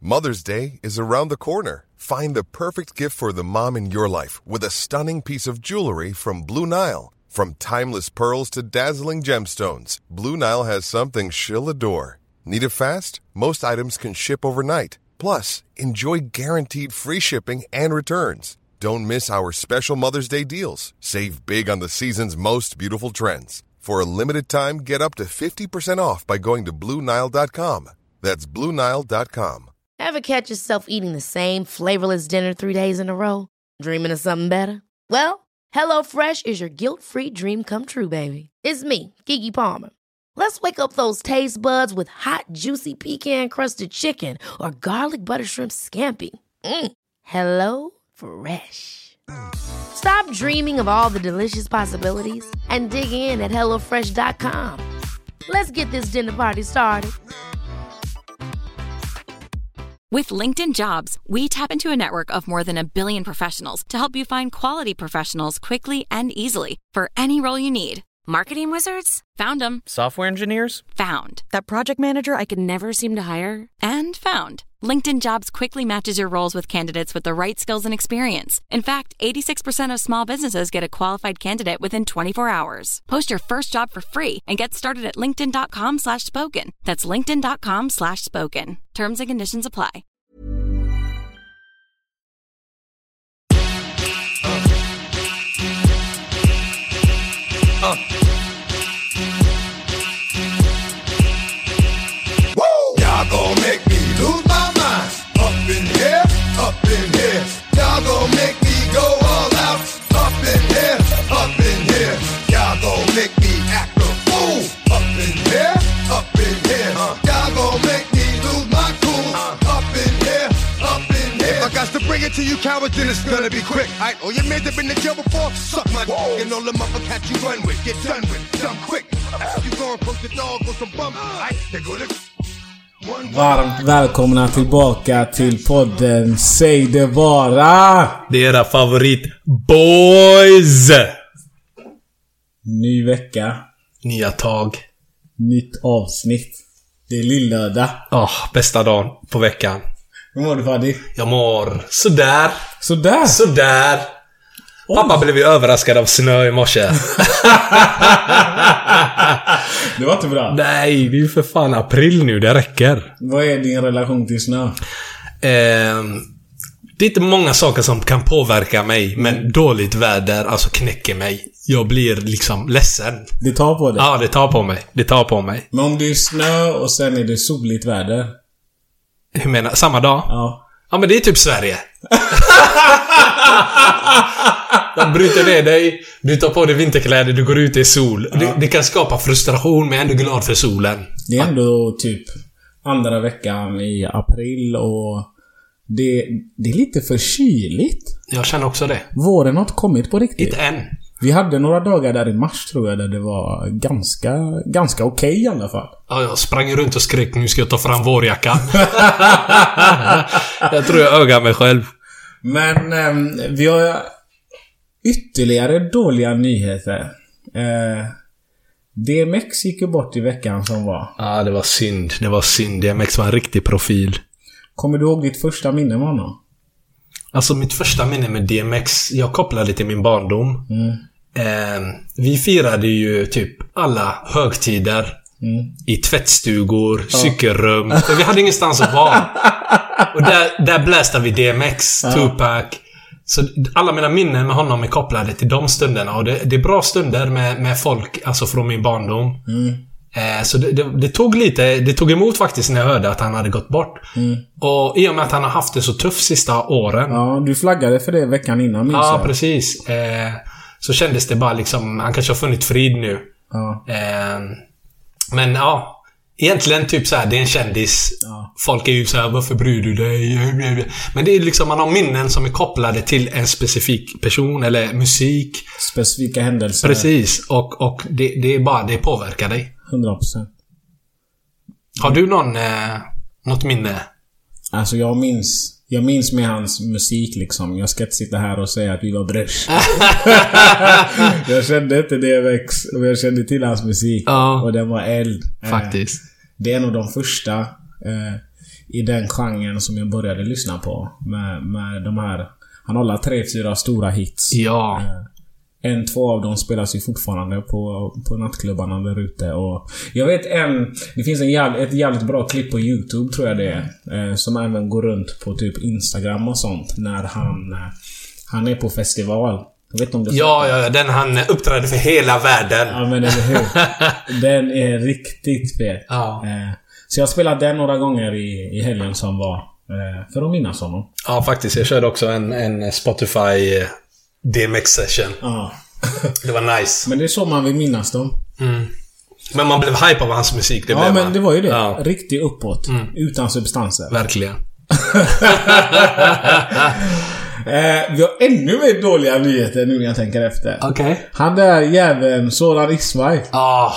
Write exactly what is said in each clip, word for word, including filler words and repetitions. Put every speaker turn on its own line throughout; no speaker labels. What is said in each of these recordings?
Mother's Day is around the corner. Find the perfect gift for the mom in your life with a stunning piece of jewelry from Blue Nile. From timeless pearls to dazzling gemstones, Blue Nile has something she'll adore. Need it fast? Most items can ship overnight. Plus, enjoy guaranteed free shipping and returns. Don't miss our special Mother's Day deals. Save big on the season's most beautiful trends. For a limited time, get up to fifty percent off by going to Blue Nile dot com. That's Blue Nile dot com.
Ever catch yourself eating the same flavorless dinner three days in a row? Dreaming of something better? Well, HelloFresh is your guilt-free dream come true, baby. It's me, Keke Palmer. Let's wake up those taste buds with hot, juicy pecan-crusted chicken or garlic butter shrimp scampi. Mm. Hello Fresh. Stop dreaming of all the delicious possibilities and dig in at hello fresh dot com. Let's get this dinner party started.
With LinkedIn Jobs, we tap into a network of more than a billion professionals to help you find quality professionals quickly and easily for any role you need. Marketing wizards? Found them.
Software engineers?
Found. That project manager I could never seem to hire? And found. LinkedIn Jobs quickly matches your roles with candidates with the right skills and experience. In fact, eighty-six percent of small businesses get a qualified candidate within twenty-four hours. Post your first job for free and get started at linkedin dot com slash spoken. That's linkedin dot com slash spoken. Terms and conditions apply.
Uh. Woo! Y'all gon' make me lose my mind. Up in here, up in here. Y'all gon' make me go all out. Up in here, up in here. Y'all gon' make me act a fool. Up in here, up in here. Uh. Y'all gon' make me lose my cool. Uh. Up in here, up in here. If I got to bring it to you cowards, then it's gonna be quick. Alright, oh, you made have been in jail before? Suck my dick and all the motherfuckers you run with. Get done with, done quick. You gon' post the dog or some bum. Alright, they go to...
Varmt välkomna tillbaka till podden Säg det bara.
Det är era favorit boys.
Ny vecka.
Nya tag.
Nytt avsnitt. Det är lillördag.
Åh, oh, bästa dagen på veckan.
Hur mår du, Fadi?
Jag mår sådär.
Sådär?
Sådär. Oh. Pappa blev ju överraskad av snö i morse.
Det var inte bra.
Nej, det är ju för fan april nu, det räcker.
Vad är din relation till snö?
Eh, det är inte många saker som kan påverka mig, men dåligt väder alltså knäcker mig. Jag blir liksom ledsen.
Det tar på dig?
Ja, det tar på mig. Det tar på mig.
Men om det är snö och sen är det soligt väder?
Hur menar? Samma dag?
Ja.
Ja, men det är typ Sverige. Du bryter ner dig, du tar på dig vinterkläder, du går ut i sol. Ja. Det, det kan skapa frustration, men jag är ändå glad för solen.
Det är ändå typ andra veckan i april och det, det är lite för kyligt.
Jag känner också det.
Våren har inte kommit på riktigt.
Inte än.
Vi hade några dagar där i mars tror jag där det var ganska ganska okej okay, i alla fall.
Ja, jag sprang runt och skrek nu ska jag ta fram vårjackan. Jag tror jag ögar mig själv.
Men eh, vi har ytterligare dåliga nyheter. Eh, D M X gick ju bort i veckan som var.
Ja, det var synd. Det var synd. D M X var en riktig profil.
Kommer du ihåg ditt första minne med honom?
Alltså mitt första minne med D M X, jag kopplade till min barndom.
Mm.
Eh, vi firade ju typ alla högtider mm. i tvättstugor, ja. cykelrum. För vi hade ingenstans att vara. Och där, där bläste vi D M X, ja. Tupac. Så alla mina minnen med honom är kopplade till de stunderna. Och det, det är bra stunder med, med folk alltså från min barndom.
Mm.
Eh, så det, det, det tog lite, det tog emot faktiskt när jag hörde att han hade gått bort.
Mm.
Och i och med att han har haft det så tufft sista åren.
Ja, du flaggade för det veckan innan.
Ja, jag. precis. Eh, så kändes det bara liksom, han kanske har funnit frid nu.
Ja.
Eh, men ja, egentligen typ så här, det är en kändis.
Ja.
Folk är ju så här, varför bryr du dig? Men det är liksom, man har minnen som är kopplade till en specifik person eller musik.
Specifika händelser.
Precis, och, och det, det är bara, det påverkar dig.
hundra procent.
Har du någon, eh, något minne?
Alltså jag minns Jag minns med hans musik liksom. Jag ska inte sitta här och säga att vi var brösch. Jag kände inte D M X, och jag kände till hans musik.
Ja.
Och den var eld.
Faktiskt.
Det är nog de första. i den genren som jag började lyssna på. Med, med de här... Han håller tre, fyra stora hits.
Ja.
En, två av dem spelas ju fortfarande på, på nattklubbarna där ute. Och jag vet en... Det finns en jävla, ett jävligt bra klipp på YouTube, tror jag det är. Eh, som även går runt på typ Instagram och sånt. När han... Eh, han är på festival. Jag vet inte om det
ja, ja, den han uppträdde för hela världen.
Ja, men eller hur? Den är riktigt fet.
Ja.
Eh, så jag spelade den några gånger i, i helgen som var. Eh, för att minnas honom.
Ja, faktiskt. Jag körde också en, en Spotify D M X-session.
Ja.
Det var nice.
Men det är så man vill minnas dem.
Mm. Men man blev hype av hans musik. Det
ja,
blev
men
man.
det var ju det.
Ja.
Riktigt uppåt. Mm. Utan substanser.
Verkligen.
eh, vi har ännu mer dåliga nyheter nu när jag tänker efter.
Okej. Okay.
Han där jäveln, Soran Ismail.
Ah.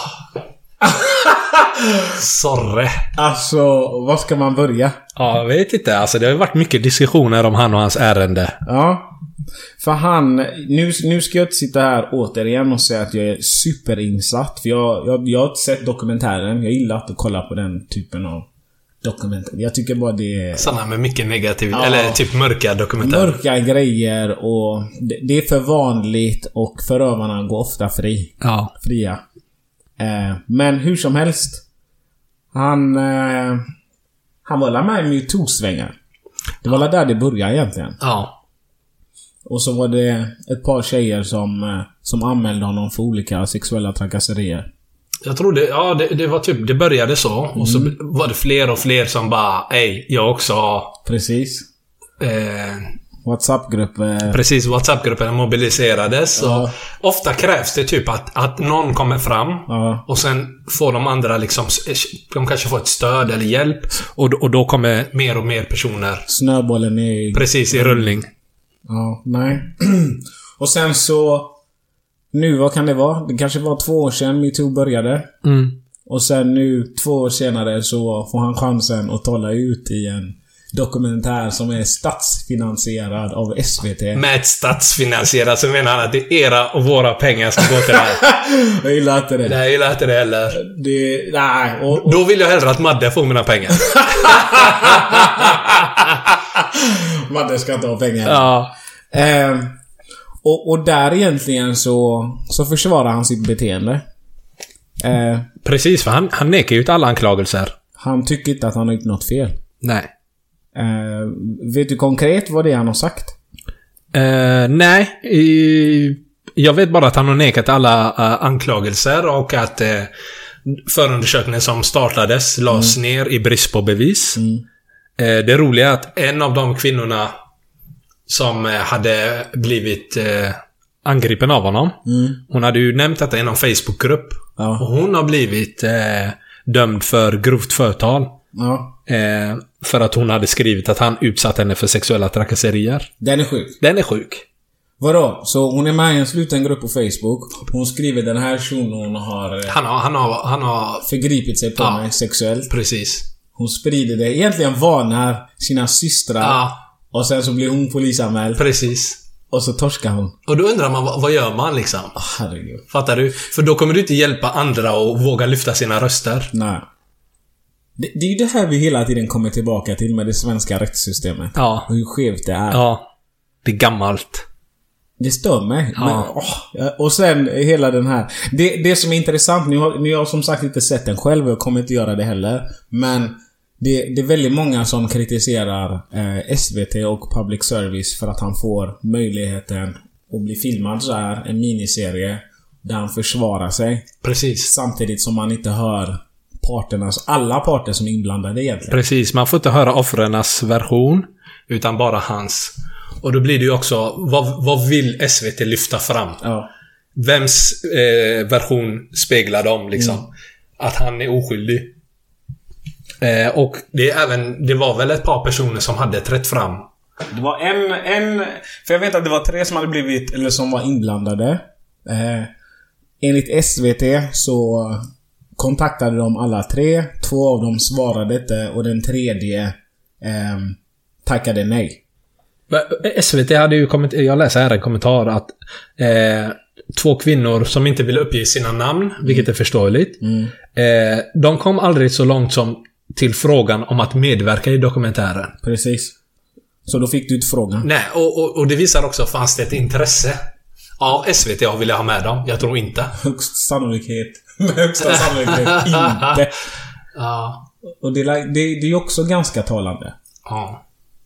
Sorry.
Alltså, vad ska man börja?
Ja, jag vet inte. Alltså, det har ju varit mycket diskussioner om han och hans ärende.
Ja. För han... Nu, nu ska jag inte sitta här återigen och säga att jag är superinsatt. För jag, jag, jag har inte sett dokumentären. Jag gillar att kolla på den typen av dokumentärer. Jag tycker bara det är...
Sådana med mycket negativt.
Ja,
eller typ mörka dokumentärer.
Mörka grejer och... Det, det är för vanligt och förövarna går ofta fri.
Ja.
Fria. Eh, men hur som helst. Han... Eh, han var med i MeToo-svängar. Det var där det började egentligen.
Ja.
Och så var det ett par tjejer som, som anmälde honom för olika sexuella trakasserier.
Jag tror det, ja det, det var typ, det började så. Mm. Och så var det fler och fler som bara, ej, jag också.
Precis.
Eh,
WhatsApp-grupper.
Precis, WhatsApp-grupper mobiliserades.
Ja.
Och ofta krävs det typ att, att någon kommer fram.
Ja.
Och sen får de andra liksom, de kanske får ett stöd eller hjälp. Och, och då kommer mer och mer personer.
Snöbollen är...
Precis, i rullning.
Ja, nej. Och sen så... Nu, vad kan det vara? Det kanske var två år sedan MeToo började.
Mm.
Och sen nu, två år senare, så får han chansen att tala ut i en dokumentär som är statsfinansierad av S V T.
Med ett statsfinansierad så menar han att det är era och våra pengar som går till det här.
Jag gillar inte det.
Nej, jag gillar inte det heller.
Det, nej. Och, och...
Då vill jag hellre att Madde får mina pengar.
Madde ska inte ha pengar.
Ja.
Eh, och, och där egentligen så, så försvarar han sitt beteende. Eh,
Precis, för han, han nekar ju ut alla anklagelser.
Han tycker inte att han har gjort något fel.
Nej.
Eh, vet du konkret vad det är han har sagt?
Eh, nej. I, jag vet bara att han har nekat alla uh, anklagelser och att uh, förundersökningen som startades lades mm. ner i brist på bevis. Mm. Eh, det roliga är att en av de kvinnorna som uh, hade blivit uh, angripen av honom, mm. hon hade ju nämnt detta i någon Facebookgrupp. Ja. Och hon har blivit uh, dömd för grovt förtal.
Ja.
Eh, för att hon hade skrivit att han utsatt henne för sexuella trakasserier.
Den är sjuk.
Den är sjuk.
Vadå? Så hon är med i en sluten grupp på Facebook. Hon skriver den här shunon har...
Han har, han har, han har...
förgripit sig på
ja,
mig sexuellt.
Precis.
Hon sprider det. Egentligen varnar sina systrar.
Ja.
Och sen så blir hon polisanmäld.
Precis.
Och så torskar hon.
Och då undrar man, vad, vad gör man liksom?
Oh, herregud.
Fattar du? För då kommer du inte hjälpa andra och våga lyfta sina röster.
Nej. Det, det är ju det här vi hela tiden kommer tillbaka till med det svenska rättssystemet.
Ja.
Och hur skevt det är.
Ja. Det är gammalt.
Det stör mig.
Ja.
Men, åh, och sen hela den här... Det, det som är intressant, nu har, nu har jag som sagt inte sett den själv och jag kommer inte göra det heller. Men det, det är väldigt många som kritiserar eh, S V T och public service för att han får möjligheten att bli filmad så här, en miniserie där han försvarar sig.
Precis.
Samtidigt som man inte hör parternas, alla parter som är inblandade egentligen.
Precis, man får inte höra offrenas version utan bara hans. Och då blir det ju också, vad, vad vill S V T lyfta fram?
Ja.
Vems eh, version speglar de liksom? Mm. Att han är oskyldig. Eh, och det är även, det var väl ett par personer som hade trätt fram.
Det var en, en för jag vet att det var tre som hade blivit, eller som var inblandade. Eh, enligt S V T så kontaktade de alla tre. Två av dem svarade inte och den tredje eh, tackade nej.
S V T hade ju kommit, jag läser här en kommentar att eh, två kvinnor som inte ville uppge sina namn, vilket är förståeligt. Mm. Eh, de kom aldrig så långt som till frågan om att medverka i dokumentären.
Precis. Så då fick du inte frågan.
Nej, och, och, och det visar också fanns det ett intresse av S V T att vilja ha med dem. Jag tror inte.
Högst sannolikhet. Med högsta sannolikhet inte.
Ja.
Och det, det, det är också ganska talande.
Ja.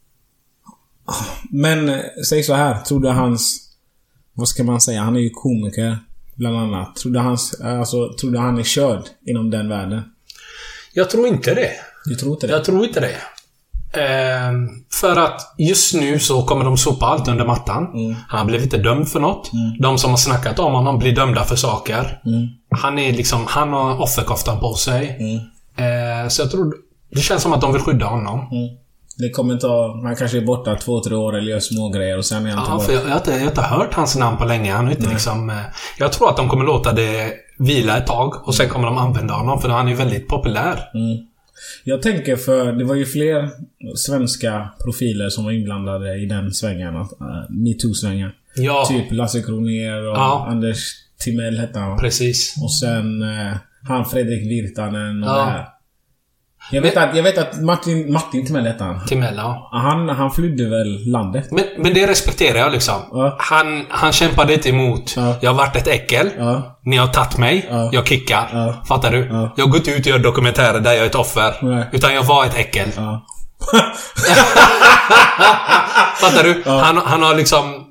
Men säg så här, tror du hans, vad ska man säga, han är ju komiker bland annat. Tror du hans, alltså tror du han är körd inom den världen?
Jag tror inte det.
Du tror inte det?
Jag tror inte det. Eh, för att just nu så kommer de sopa allt under mattan. Mm. Han blev inte dömd för något. Mm. De som har snackat om honom blir dömda för saker. Mm. Han är liksom, han har offerkoftan på sig. Mm. Eh, så jag tror, det känns som att de vill skydda honom.
Mm. Det kommer ta, han kanske är borta två, tre år eller gör små grejer och sen är han
ja,
tillbaka.
För jag, jag, har inte, jag har inte hört hans namn på länge. Han är inte liksom, eh, jag tror att de kommer låta det vila ett tag och sen kommer de använda honom för han är väldigt populär.
Mm. Jag tänker för det var ju fler svenska profiler som var inblandade i den svängen, uh, MeToo-svängen.
Ja.
Typ Lasse Kronér och ja. Anders Timell hette han.
Precis.
Och sen uh, han Fredrik Virtanen och
ja.
det här. Jag vet, men, att, jag vet att Martin, Martin Timell hette han.
Timell, ja.
Han, han flydde väl landet.
Men, men det respekterar jag liksom. Ja. Han, han kämpade inte emot. Ja. Jag har varit ett äckel. Ja. Ni har tagit mig. Ja. Jag kickar. Ja. Fattar du? Ja. Jag har gått ut och gör dokumentärer där jag är ett offer. Nej. Utan jag var ett äckel. Ja. Fattar du? Ja. Han, han har liksom...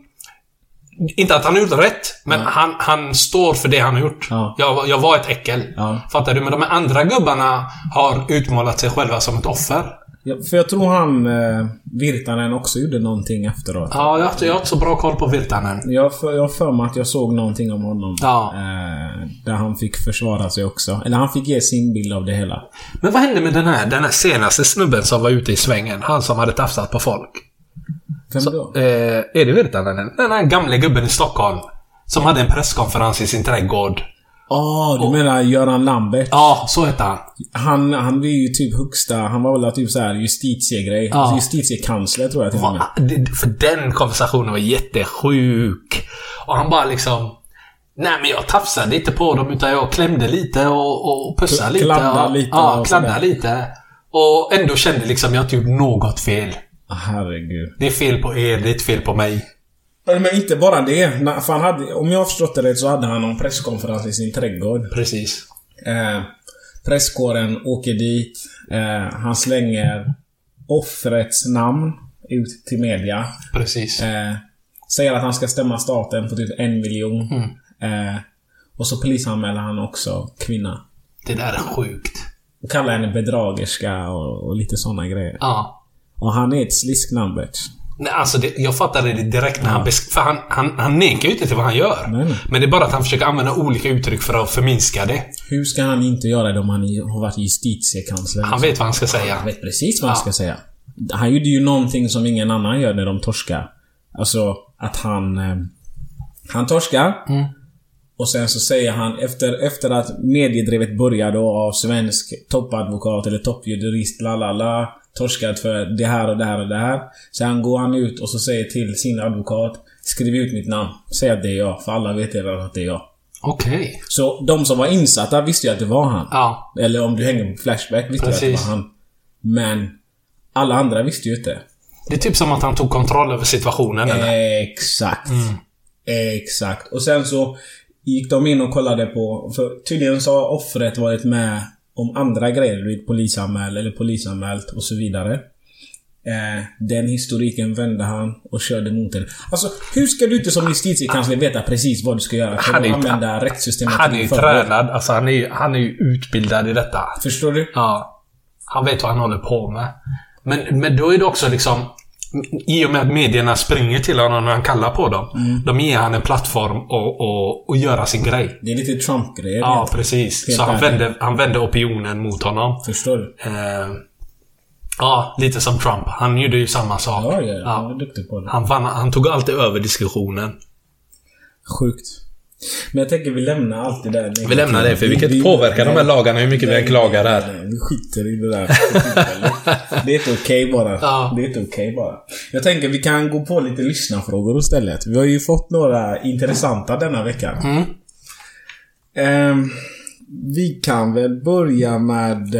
Inte att han har gjort rätt, men ja. han, han står för det han har gjort. Ja. Jag, jag var ett äckel. Ja. Fattar du? Men de andra gubbarna har utmålat sig själva som ett offer.
Ja, för jag tror han eh, Virtanen också gjorde någonting efteråt.
Ja, jag har, jag har inte så bra koll på Virtanen.
Jag för, jag för mig att jag såg någonting om honom. Ja. Eh, där han fick försvara sig också. Eller han fick ge sin bild av det hela.
Men vad hände med den här, den här senaste snubben som var ute i svängen? Han som hade tafsat på folk.
Vem
så,
då?
Eh, är det Virtanen? Den här gamla gubben i Stockholm som hade en presskonferens i sin trädgård.
Ja, oh, du och, menar Göran Lambert?
Ja, så heter han.
Han, han var ju typ högsta, han var väl typ så här justitiegrej. Ja. Justitiekansler tror jag till och
med. För den konversationen var jättesjuk. Och han bara liksom... Nej, men jag tafsade inte på dem utan jag klämde lite och, och pussade lite.
Kladda lite.
Ja, kladda lite. Och ändå kände liksom jag inte gjort något fel.
Herregud.
Det är fel på er, det är ett fel på mig.
Men inte bara det. För han hade, om jag har förstått det rätt så hade han en presskonferens i sin trädgård.
Precis.
Eh, presskåren åker dit. Eh, han slänger offrets namn ut till media.
Precis.
Eh, säger att han ska stämma staten på typ en miljon. Mm. Eh, och så polisanmäler han också kvinna.
Det där är sjukt.
Och kallar henne bedragerska och, och lite såna grejer.
Ja.
Och han är ett slisknambert.
Nej, alltså det, jag fattade det direkt när ja. han besk- för han, han, han nekar ju inte till vad han gör. Nej. Men det är bara att han försöker använda olika uttryck för att förminska det.
Hur ska han inte göra det om han har varit justitiekansler?
Han vet vad han ska säga.
Han vet precis vad ja. han ska säga. Han gjorde ju någonting som ingen annan gör när de torskar. Alltså att han eh, han torskar. Mm. Och sen så säger han efter, efter att mediedrevet började av svensk toppadvokat eller toppjurist lalala torskat för det här och det här och det här. Sen går han ut och så säger till sin advokat: skriv ut mitt namn. Säg att det är jag. För alla vet redan att det är jag.
Okej. Okay.
Så de som var insatta visste ju att det var han.
Ja.
Eller om du hänger på Flashback visste ju att det var han. Men alla andra visste ju inte.
Det är typ som att han tog kontroll över situationen. Eller?
Exakt. Mm. Exakt. Och sen så gick de in och kollade på... För tydligen så har offret varit med om andra grejer vid polisanmäl eller polisanmält och så vidare. Eh, den historiken vände han och körde mot den. Alltså, hur ska du inte som justitiekansler veta precis vad du ska göra för att använda rättssystemet?
Han är ju tränad. Alltså, han är, han är ju utbildad i detta.
Förstår du?
Ja. Han vet vad han håller på med. Men, men då är det också liksom... I och med att medierna springer till honom när han kallar på dem. Mm. De ger han en plattform och, och, och göra sin grej.
Det är lite Trump-grejer.
Ja, precis. Helt så han vände, han vände opinionen mot honom.
Förstår du?
Eh, ja, lite som Trump. Han gjorde ju samma sak.
Ja, ja, ja. Han var duktig på det.
Han, vann, han tog alltid över diskussionen.
Sjukt. Men jag tänker vi lämnar allt det där.
Vi lämnar det, för vilket vi, påverkar nej, de här lagarna hur mycket nej, vi klagar här.
Nej, vi skiter i det där. Det är inte okej okay bara. Ja. Det är inte okej okay bara. Jag tänker vi kan gå på lite lyssnarfrågor istället. Vi har ju fått några intressanta denna veckan. Mm. Um, vi kan väl börja med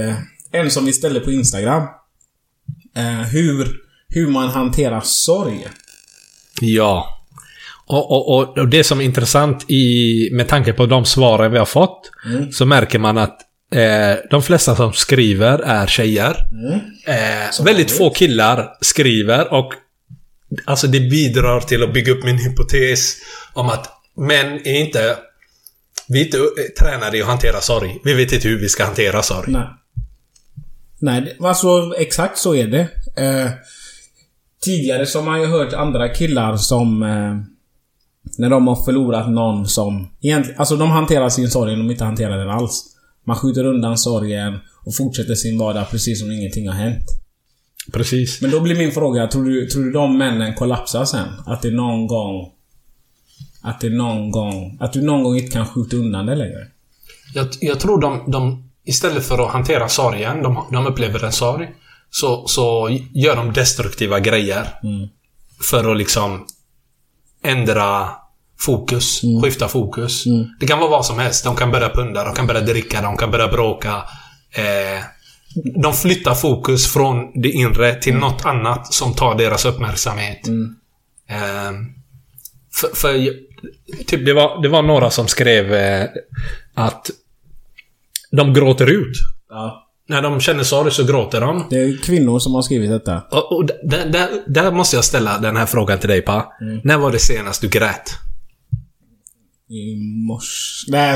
en som vi ställde på Instagram. Eh, hur, hur man hanterar sorg.
Ja. Och, och, och, och det som är intressant i, med tanke på de svaren vi har fått, mm. så märker man att eh, de flesta som skriver är tjejer. Mm. Eh, väldigt få killar skriver, och alltså det bidrar till att bygga upp min hypotes om att män är inte vi är inte tränade i att hantera sorg. Vi vet inte hur vi ska hantera sorg.
Nej. Nej, alltså exakt så är det. Eh, tidigare så har man ju hört andra killar som eh, när de har förlorat någon som egentligen, alltså de hanterar sin sorg, de inte hanterar den alls. Man skjuter undan sorgen och fortsätter sin vardag precis som ingenting har hänt.
Precis.
Men då blir min fråga, tror du, tror du de männen kollapsar sen? Att det någon gång Att det någon gång Att du någon gång inte kan skjuta undan det längre?
Jag, jag tror de, de istället för att hantera sorgen, de, de upplever en sorg, så, så gör de destruktiva grejer. Mm. För att liksom ändra fokus, mm. skifta fokus. Mm. Det kan vara vad som helst. De kan börja punda, de kan börja dricka, de kan börja bråka. Eh, de flyttar fokus från det inre till mm. något annat som tar deras uppmärksamhet. Mm. Eh, för, för typ det var, det var några som skrev eh, att de gråter ut. Ja. När de känner sorg så gråter de.
Det är kvinnor som har skrivit detta.
Och, och där, där, där måste jag ställa den här frågan till dig, Pa. Mm. När var det senast du grät?
I morse. Nej.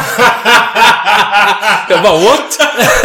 Jag bara, what?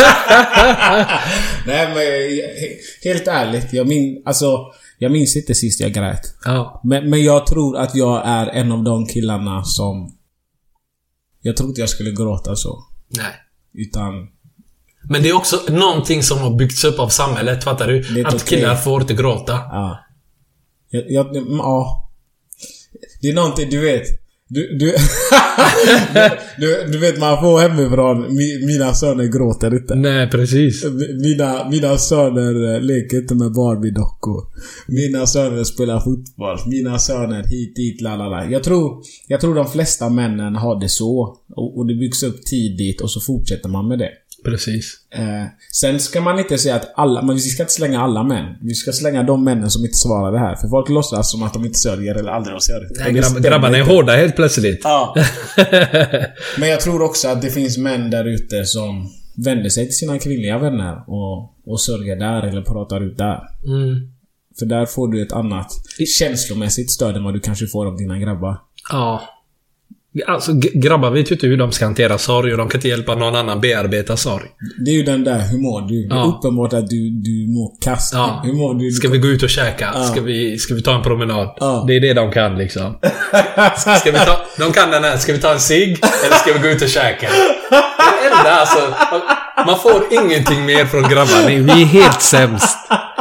Nej, men helt ärligt, jag min, alltså jag minns inte sist jag grät.
Ja.
Men, men jag tror att jag är en av de killarna som jag tror inte jag skulle gråta så.
Nej.
Utan
men det är också någonting som har byggts upp av samhället, fattar du? Att okay. killar får inte gråta.
Ja. Jag, jag, ja. Det är någonting, du vet. Du, du, du, du vet, man får hemifrån. Mina söner gråter inte.
Nej, precis.
Mina, mina söner leker inte med Barbie-dockor. Mina söner spelar fotboll. Mina söner hit, dit, lalala. Jag tror, jag tror de flesta männen har det så. Och, och det byggs upp tidigt och så fortsätter man med det.
Precis.
Eh, sen ska man inte säga att alla, men vi ska inte slänga alla män. Vi ska slänga de männen som inte svarar det här. För folk låtsas som att de inte sörjer eller aldrig har sörjt.
Nej, grabb, grabbarna är hårda helt plötsligt.
Ja. Men jag tror också att det finns män där ute som vänder sig till sina kvinnliga vänner och, och sörjer där eller pratar ut där.
Mm.
För där får du ett annat känslomässigt stöd än vad du kanske får av dina grabbar.
Ja. Alltså grabbar vet ju inte hur de ska hantera sorg, och de kan inte hjälpa någon annan bearbeta sorg.
Det är ju den där, hur mår du? Ja. Det är uppenbart att du, du mår kast.
Ja.
Hur mår du?
Ska vi gå ut och käka? Ja. Ska, vi, ska vi ta en promenad?
Ja.
Det är det de kan liksom. Ska vi ta, de kan den här, ska vi ta en cigg? Eller ska vi gå ut och käka? Det enda alltså, man får ingenting mer från grabbar. Vi är helt sämst.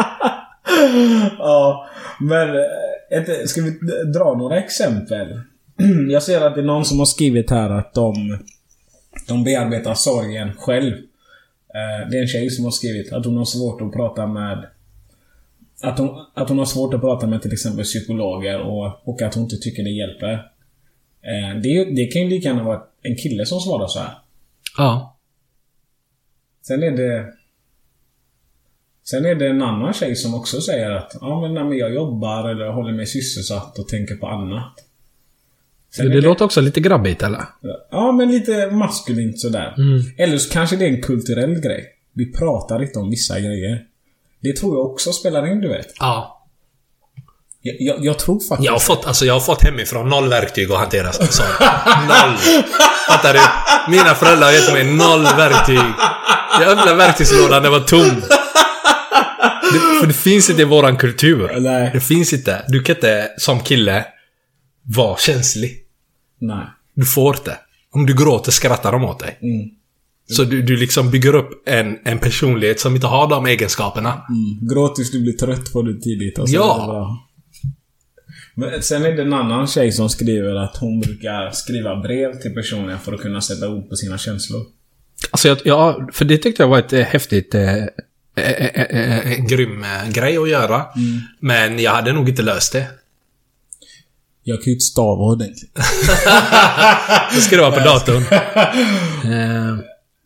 Ja, men ska vi dra några exempel? Jag ser att det är någon som har skrivit här att de, de bearbetar sorgen själv. Det är en tjej som har skrivit att hon har svårt att prata med att hon, att hon har svårt att prata med till exempel psykologer och, och att hon inte tycker det hjälper. Det, det kan ju lika gärna vara en kille som svarar så här.
Ja.
Sen är det Sen är det en annan tjej som också säger att ja, men, nej, men jag jobbar eller håller mig sysselsatt och tänker på annat.
Det, det låter också lite grabbigt, eller?
Ja, men lite maskulint sådär.
Mm.
Eller så kanske det är en kulturell grej. Vi pratar inte om vissa grejer. Det tror jag också spelar in, du vet.
Ja.
Jag, jag, jag tror faktiskt...
Jag har fått, alltså jag har fått hemifrån noll verktyg att hantera så. Noll. Fattar du? Mina föräldrar har gett mig noll verktyg. Jag öppnade verktygslådan, det var tom. Det, för det finns inte i våran kultur.
Nej.
Det finns inte. Du kan inte som kille vara känslig.
Nej.
Du får inte. Om du gråter skrattar de åt dig.
Mm.
Så du, du liksom bygger upp en, en personlighet som inte har de egenskaperna.
Mm. Gråtis du blir trött på det tidigt. Och så
ja.
Är det bra. Men sen är det en annan tjej som skriver att hon brukar skriva brev till personer för att kunna sätta ord på sina känslor.
Alltså jag, ja, för det tyckte jag var ett eh, häftigt eh, eh, eh, en grym eh, grej att göra.
Mm.
Men jag hade nog inte löst det.
Jag kan ju inte stava ordentligt.
Det ska det vara på datorn. eh.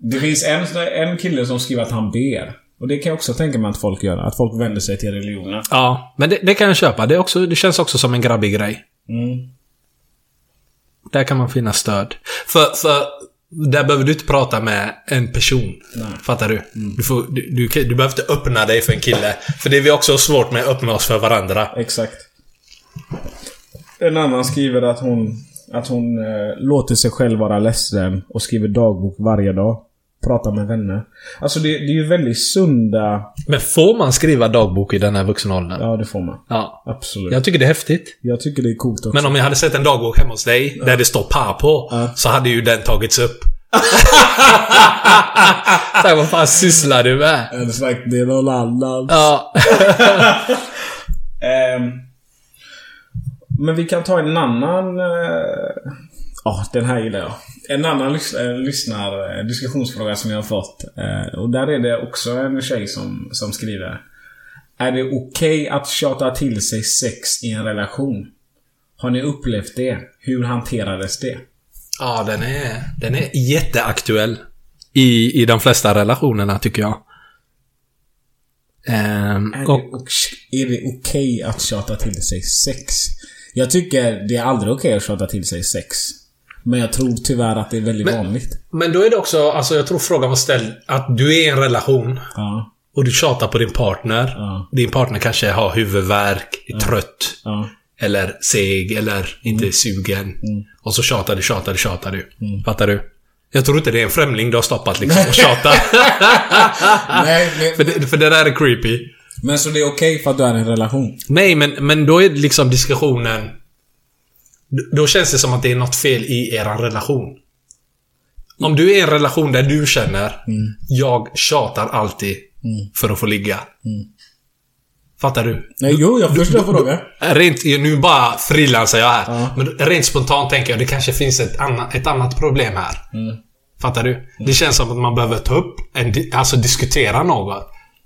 Det finns en, en kille som skriver att han ber. Och det kan jag också tänka mig att folk gör. Att folk vänder sig till religionen.
Ja, men det, det kan jag köpa. Det, är också, det känns också som en grabbig grej.
Mm.
Där kan man finna stöd. För, för där behöver du inte prata med en person.
Nej.
Fattar du? Mm. Du, får, du, du? Du behöver inte öppna dig för en kille. För det är vi också svårt med att öppna oss för varandra.
Exakt. En annan skriver att hon Att hon eh, låter sig själv vara ledsen och skriver dagbok varje dag. Pratar med vänner. Alltså det, det är ju väldigt sunda...
Men får man skriva dagbok i den här vuxenåldern?
Ja, det får man.
Ja.
Absolut.
Jag tycker det är häftigt.
Jag tycker det är coolt också.
Men om jag hade sett en dagbok hemma hos dig, ja, där det står pa på, ja, så hade ju den tagits upp. Så vad fan sysslar du med?
Jag hade sagt, det är någon annan.
Ja.
um, men vi kan ta en annan... Ja, uh, oh, den här gillar jag. En annan lys- lyssnar uh, diskussionsfråga som jag har fått. Uh, och där är det också en tjej som, som skriver: är det okej okay att tjata till sig sex i en relation? Har ni upplevt det? Hur hanterades det?
Ja, den är, den är jätteaktuell i, i de flesta relationerna, tycker jag. Um,
är,
och,
det okay, är det okej okay att tjata till sig sex? Jag tycker det är aldrig okej okay att tjata till sig sex. Men jag tror tyvärr att det är väldigt
men,
vanligt.
Men då är det också, alltså jag tror frågan var ställd att du är i en relation,
ja,
och du tjatar på din partner. Ja. Din partner kanske har huvudvärk, är ja, trött, ja, eller seg, eller inte mm. sugen. Mm. Och så tjatar du, tjatar du, tjatar du. Mm. Fattar du? Jag tror inte det är en främling du har stoppat liksom och tjatar. Nej, men... för, det, för det där är creepy.
Men så det är okej okay för att du är i en relation?
Nej, men, men då är liksom diskussionen... Då känns det som att det är något fel i er relation. Om du är i en relation där du känner mm. jag tjatar alltid mm. för att få ligga. Mm. Fattar du?
Nej, jo, jag förstår frågan.
Rent, nu bara frilansar jag här. Ja. Men rent spontant tänker jag det kanske finns ett annat, ett annat problem här. Mm. Fattar du? Mm. Det känns som att man behöver ta upp en, alltså diskutera något.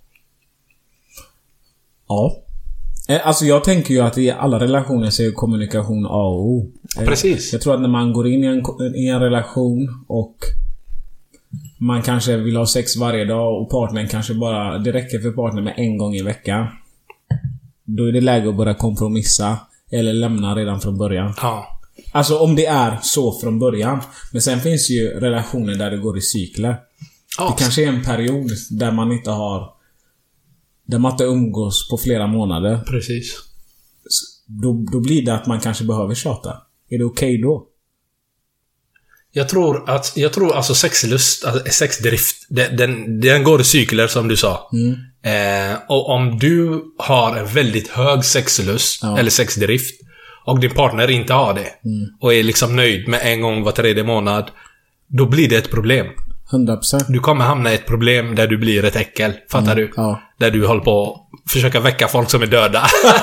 Ja. Alltså jag tänker ju att i alla relationer så är kommunikation A och O.
Precis.
Jag tror att när man går in i en, i en relation och man kanske vill ha sex varje dag och partnern kanske bara, det räcker för partnern med en gång i veckan. Då är det läge att börja kompromissa eller lämna redan från början.
Ja.
Alltså om det är så från början. Men sen finns ju relationer där det går i cykler. Ja. Det kanske är en period där man inte har, där man inte umgås på flera månader.
Precis.
Då, då blir det att man kanske behöver tjata. Är det okej okay då?
Jag tror att, jag tror alltså sexlust, alltså sexdrift, den, den, den går i cykler som du sa. Mm. Eh, och om du har en väldigt hög sexlust, ja, eller sexdrift, och din partner inte har det, mm. och är liksom nöjd med en gång var tredje månad, då blir det ett problem.
hundra procent.
Du kommer hamna i ett problem där du blir ett äckel. Fattar mm. du?
Ja.
Där du håller på att försöka väcka folk som är döda.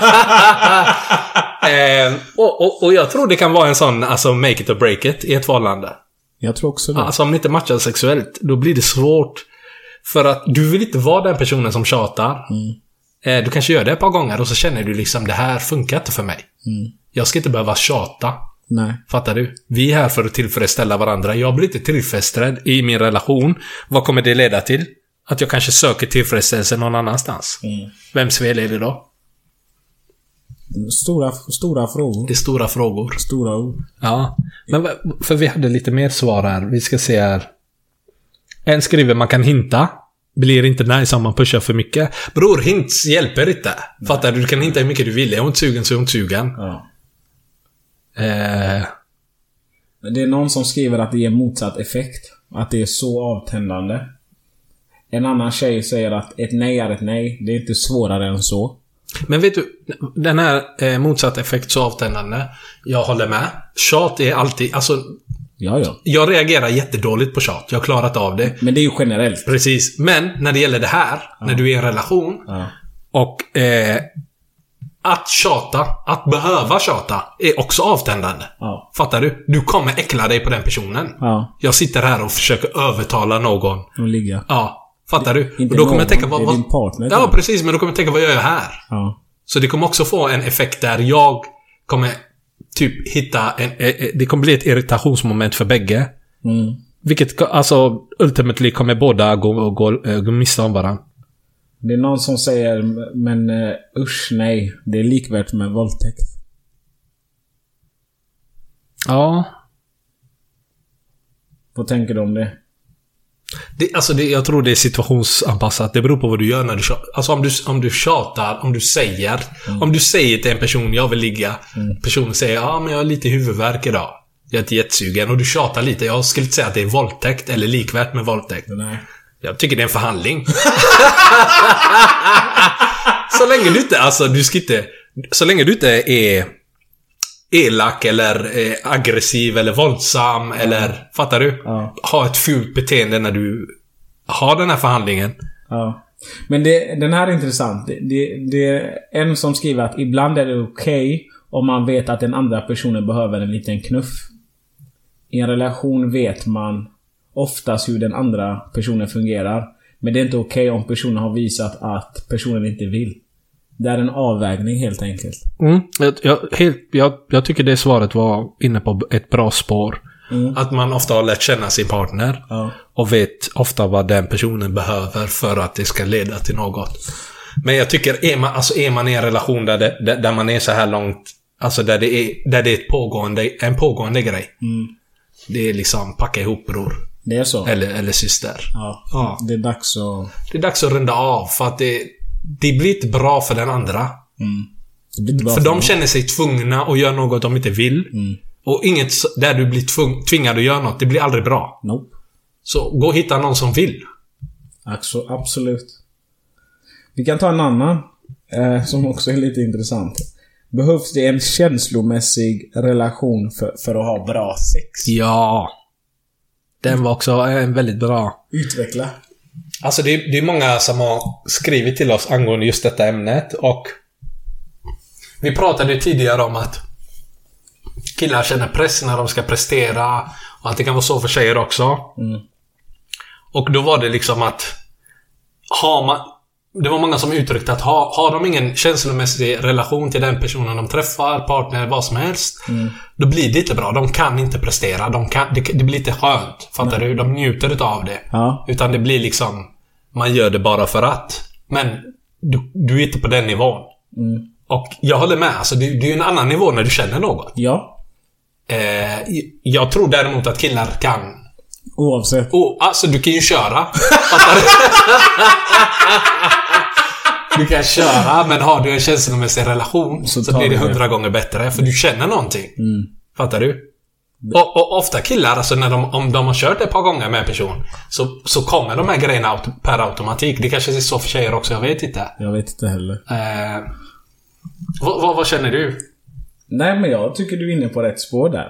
eh, och, och, och jag tror det kan vara en sån, alltså make it or break it i ett förhållande.
Jag tror också det.
Alltså om ni inte matchar sexuellt, då blir det svårt. För att du vill inte vara den personen som tjatar. Mm. Eh, du kanske gör det ett par gånger och så känner du liksom, det här funkar inte för mig. Mm. Jag ska inte behöva tjata.
Nej.
Fattar du? Vi är här för att tillfredsställa varandra. Jag blir inte tillfredsställd i min relation. Vad kommer det leda till? Att jag kanske söker tillfredsställelse någon annanstans. Mm. Vems fel är det då?
Stora, stora frågor.
Det är stora frågor.
Stora ord.
Ja. Men för vi hade lite mer svar här. Vi ska se här. En skriver man kan hinta. Blir inte nice om man pushar för mycket. Bror, hints hjälper inte. Nej. Fattar du? Du kan hinta hur mycket du vill. Är hon inte sugen så är hon inte sugen.
Ja.
Eh.
Det är någon som skriver att det ger motsatt effekt. Att det är så avtändande. En annan tjej säger att ett nej är ett nej. Det är inte svårare än så.
Men vet du, den här eh, motsatt effekt så avtändande. Jag håller med. Tjat är alltid, alltså
ja, ja.
Jag reagerar jättedåligt på tjat. Jag har klarat av det.
Men det är ju generellt.
Precis. Men när det gäller det här, ja, när du är i en relation, ja, och eh, att tjata, att behöva tjata är också avtändande.
Ja.
Fattar du? Du kommer äckla dig på den personen.
Ja.
Jag sitter här och försöker övertala någon.
Och ligga.
Ja. Fattar du?
Inte
och då kommer jag tänka,
vad,
vad,
din partner,
ja, precis, men då kommer jag tänka, vad gör jag här?
Ja.
Så det kommer också få en effekt där jag kommer typ hitta en, det kommer bli ett irritationsmoment för bägge.
Mm.
Vilket, alltså, ultimately kommer båda gå, gå, gå miste om varandra.
Det är någon som säger, men uh, usch nej, det är likvärt med våldtäkt.
Ja.
Vad tänker du om det?
Det, alltså det, jag tror det är situationsanpassat. Det beror på vad du gör när du tjatar. Alltså om du, om du tjatar, om du säger mm. Om du säger till en person, jag vill ligga mm. Personen säger, ja men jag har lite huvudvärk idag, jag är inte jättesugen. Och du tjatar lite, jag skulle inte säga att det är våldtäkt eller likvärt med våldtäkt. Nej. Jag tycker det är en förhandling. Så länge du inte, alltså du ska inte, så länge du inte är elak eller eh, aggressiv eller våldsam ja. Eller, fattar du? Ja. Ha ett fult beteende när du har den här förhandlingen.
Ja. Men det, den här är intressant. Det, det, det är en som skriver att ibland är det okej okay om man vet att den andra personen behöver en liten knuff. I en relation vet man oftast hur den andra personen fungerar. Men det är inte okej okay om personen har visat att personen inte vill. Det är en avvägning helt enkelt.
Mm. Jag, jag, helt, jag, jag tycker det svaret var inne på ett bra spår. Mm. Att man ofta har lärt känna sin partner. Ja. Och vet ofta vad den personen behöver för att det ska leda till något. Men jag tycker, är man, alltså är man i en relation där, det, där, där man är så här långt, alltså där det är, där det är ett pågående, en pågående grej. Mm. Det är liksom packa ihop bror.
Det är så.
Eller, eller syster.
Ja. Ja. Det är dags att...
Det är dags att runda av. För att det, det blir inte bra för den andra. Mm. Det blir inte bra för, för de känner sig tvungna att göra något de inte vill. Mm. Och inget där du blir tvung, tvingad att göra något, det blir aldrig bra.
Nope.
Så gå och hitta någon som vill.
Alltså, absolut. Vi kan ta en annan eh, som också är lite intressant. Behövs det en känslomässig relation för, för att ha bra sex?
Ja. Den var också en väldigt bra.
Utveckla.
Alltså det är, det är många som har skrivit till oss angående just detta ämnet. Och vi pratade tidigare om att killar känner press när de ska prestera. Och att det kan vara så för tjejer också. Mm. Och då var det liksom att har man, det var många som uttryckte att ha, har de ingen känslomässig relation till den personen de träffar, partner, vad som helst, mm. då blir det inte bra. De kan inte prestera. De kan, det, det blir lite skönt. Fattar Nej. du? De njuter av det. Ja. Utan det blir liksom, man gör det bara för att. Men du, du är inte på den nivån. Mm. Och jag håller med. Alltså, det, det är ju en annan nivå när du känner något.
Ja.
Eh, jag tror däremot att killar kan.
Oavsett.
Oh, alltså du kan ju köra. Fattar du? Du kan köra, men har du en känslomässig relation så, så blir det hundra gånger bättre. För du känner någonting. Mm. Fattar du? Och, och ofta killar, alltså när de, om de har kört ett par gånger med en person, så, så kommer de här grejerna auto, per automatik. Det kanske är så för tjejer också, jag vet inte.
Jag vet inte heller.
Eh, vad, vad, vad känner du?
Nej, men jag tycker du är inne på rätt spår där.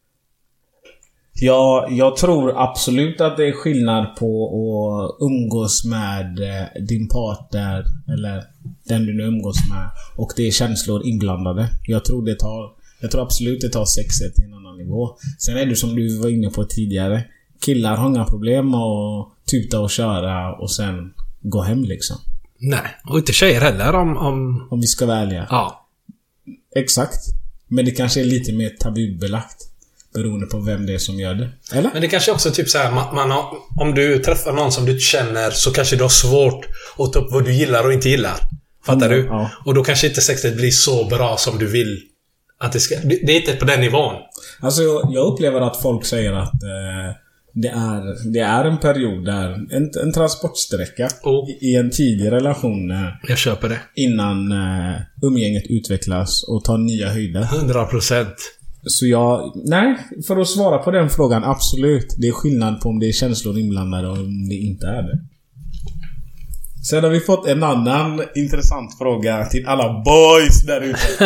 Jag, jag tror absolut att det är skillnad på att umgås med din partner eller den du nu umgås med, och det är känslor inblandade. Jag tror det tar, jag tror absolut det tar sexet till en annan nivå. Sen är det som du var inne på tidigare. Killar har inga problem med att tuta och köra och sen gå hem liksom.
Nej, och inte tjejer heller om... Om,
om vi ska välja.
Ja.
Exakt. Men det kanske är lite mer tabubelagt. Beroende på vem det är som gör det. Eller?
Men det kanske också typ så här, man, man har, om du träffar någon som du känner, så kanske du har svårt att ta upp vad du gillar och inte gillar. Fattar mm, du? Ja. Och då kanske inte sexet blir så bra som du vill att det ska. Det är inte på den nivån.
Alltså jag upplever att folk säger att eh, det, är, det är en period där en, en transportsträcka oh. i, i en tidig relation. Eh,
jag köper det.
Innan eh, umgänget utvecklas och tar nya höjder.
hundra procent.
Så jag, nej, för att svara på den frågan, absolut. Det är skillnad på om det är känslor inblandade och om det inte är det. Sen har vi fått en annan intressant fråga till alla boys där ute.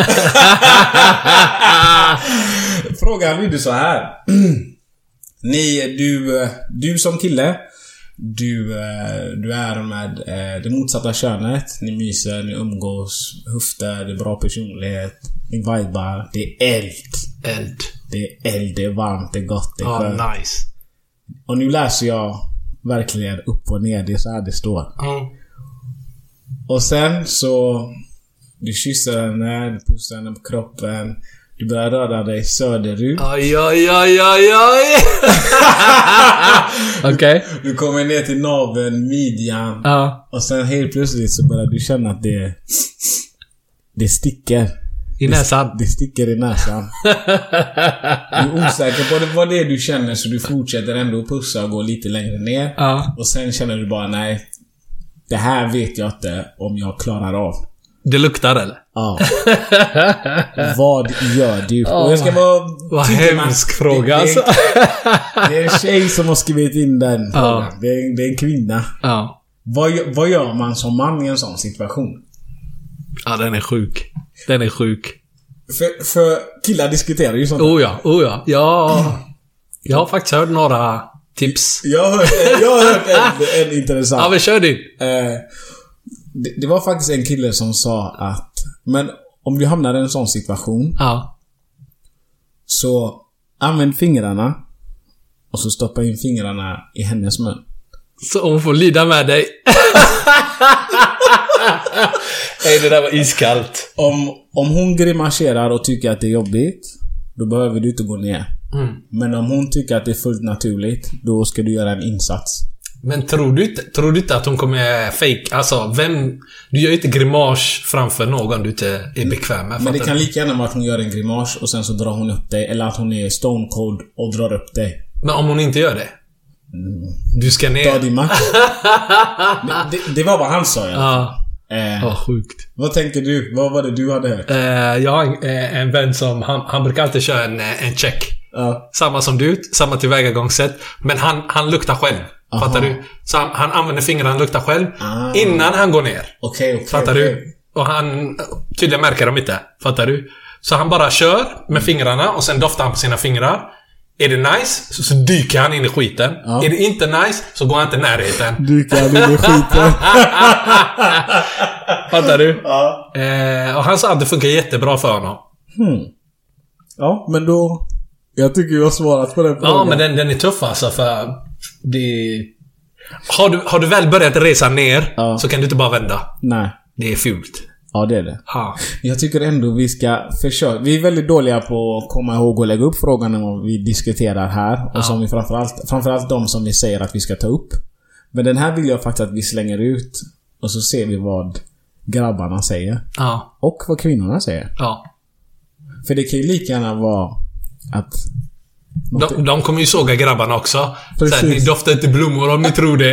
Frågan lyder så här. Ni, du, du som kille, du, du är med det motsatta könet. Ni myser, ni umgås, höfter, det är bra personlighet, ni vibar, det är eld.
Eld.
Det är eld, det är varmt, det är gott, det är
oh,
skönt.
Nice.
Och nu läser jag verkligen upp och ner, det är så här det står. Mm. Och sen så du kysser henne, du pussar henne på kroppen, Du börjar röra dig söderut.
Oj, oj, oj, oj, oj. Okej. Okay.
Du kommer ner till naveln, midjan.
Ja.
Och sen helt plötsligt så börjar du känna att det det sticker.
I näsan.
Det, det sticker i näsan. Du är osäker på det, vad det är du känner, så du fortsätter ändå pussa och gå lite längre ner.
Ja.
Och sen känner du bara, nej, det här vet jag inte om jag klarar av.
Det luktar eller?
Ja. Vad gör du?
Oh,
och jag ska vara...
Vad hemsk fråga
det,
alltså.
det är en tjej som har skrivit in den frågan.
Ja.
Det, är, det är en kvinna.
Ja.
Vad, vad gör man som man i en sån situation?
Ja, den är sjuk. Den är sjuk.
För, för killar diskuterar ju sånt.
Oh ja, oh ja. Ja. Jag har faktiskt hört några tips.
Jag har hört, jag har hört en, en intressant.
Ja, men kör din.
Eh, det, det var faktiskt en kille som sa att, men om du hamnar i en sån situation,
Ja.
så använd fingrarna och så stoppa in fingrarna i hennes mun.
Så hon får lida med dig. Nej, det där var iskallt.
Om, om hon grimaserar och tycker att det är jobbigt, då behöver du inte gå ner.
Mm.
Men om hon tycker att det är fullt naturligt, då ska du göra en insats.
Men tror du inte, tror du inte att hon kommer fake? Alltså, vem... Du gör ju inte grimas framför någon du inte är bekväm med.
Men det kan lika gärna vara att hon gör en grimas och sen så drar hon upp dig. Eller att hon är stone cold och drar upp dig.
Men om hon inte gör det? Du ska ner.
Ta din match. det, det, det var vad han sa.
Ja.
Eh,
Vad sjukt.
Vad tänker du? Vad var det du hade hört?
Eh, jag har en, eh, en vän som... Han, han brukar alltid köra en, en check.
Ja.
Samma som du, samma tillvägagångssätt. Men han, han luktar själv.
Aha.
Fattar du? Så han, han använder fingrarna, han luktar själv.
Ah.
Innan han går ner.
Okej, okej.
Fattar
okej.
du? Och han... Tydligen märker de inte. Fattar du? Så han bara kör med fingrarna och sen doftar han på sina fingrar. Är det nice så, så dyker han in i skiten.
Ja.
Är det inte nice så går han inte i närheten.
Dyker han in i skiten.
Fattar du?
Ja.
Eh, och han sa att det funkar jättebra för honom.
Hmm. Ja, men då... Jag tycker jag har svarat på den frågan.
Ja, men den, den är tuff alltså för... Det... Har du, har du väl börjat resa ner
Ja.
så kan du inte bara vända.
Nej.
Det är fult.
Ja, det är det.
Ha.
Jag tycker ändå vi ska försöka. Vi är väldigt dåliga på att komma ihåg och lägga upp frågan om vi diskuterar här. Och
Ja.
som vi framförallt, framförallt de som vi säger att vi ska ta upp. Men den här vill jag faktiskt att vi slänger ut. Och så ser vi vad grabbarna säger.
Ja.
Och vad kvinnorna säger.
Ja.
För det kan ju lika gärna vara att...
De, de kommer ju såga grabbarna också.
Precis.
Såhär, ni doftar inte blommor om ni tror det.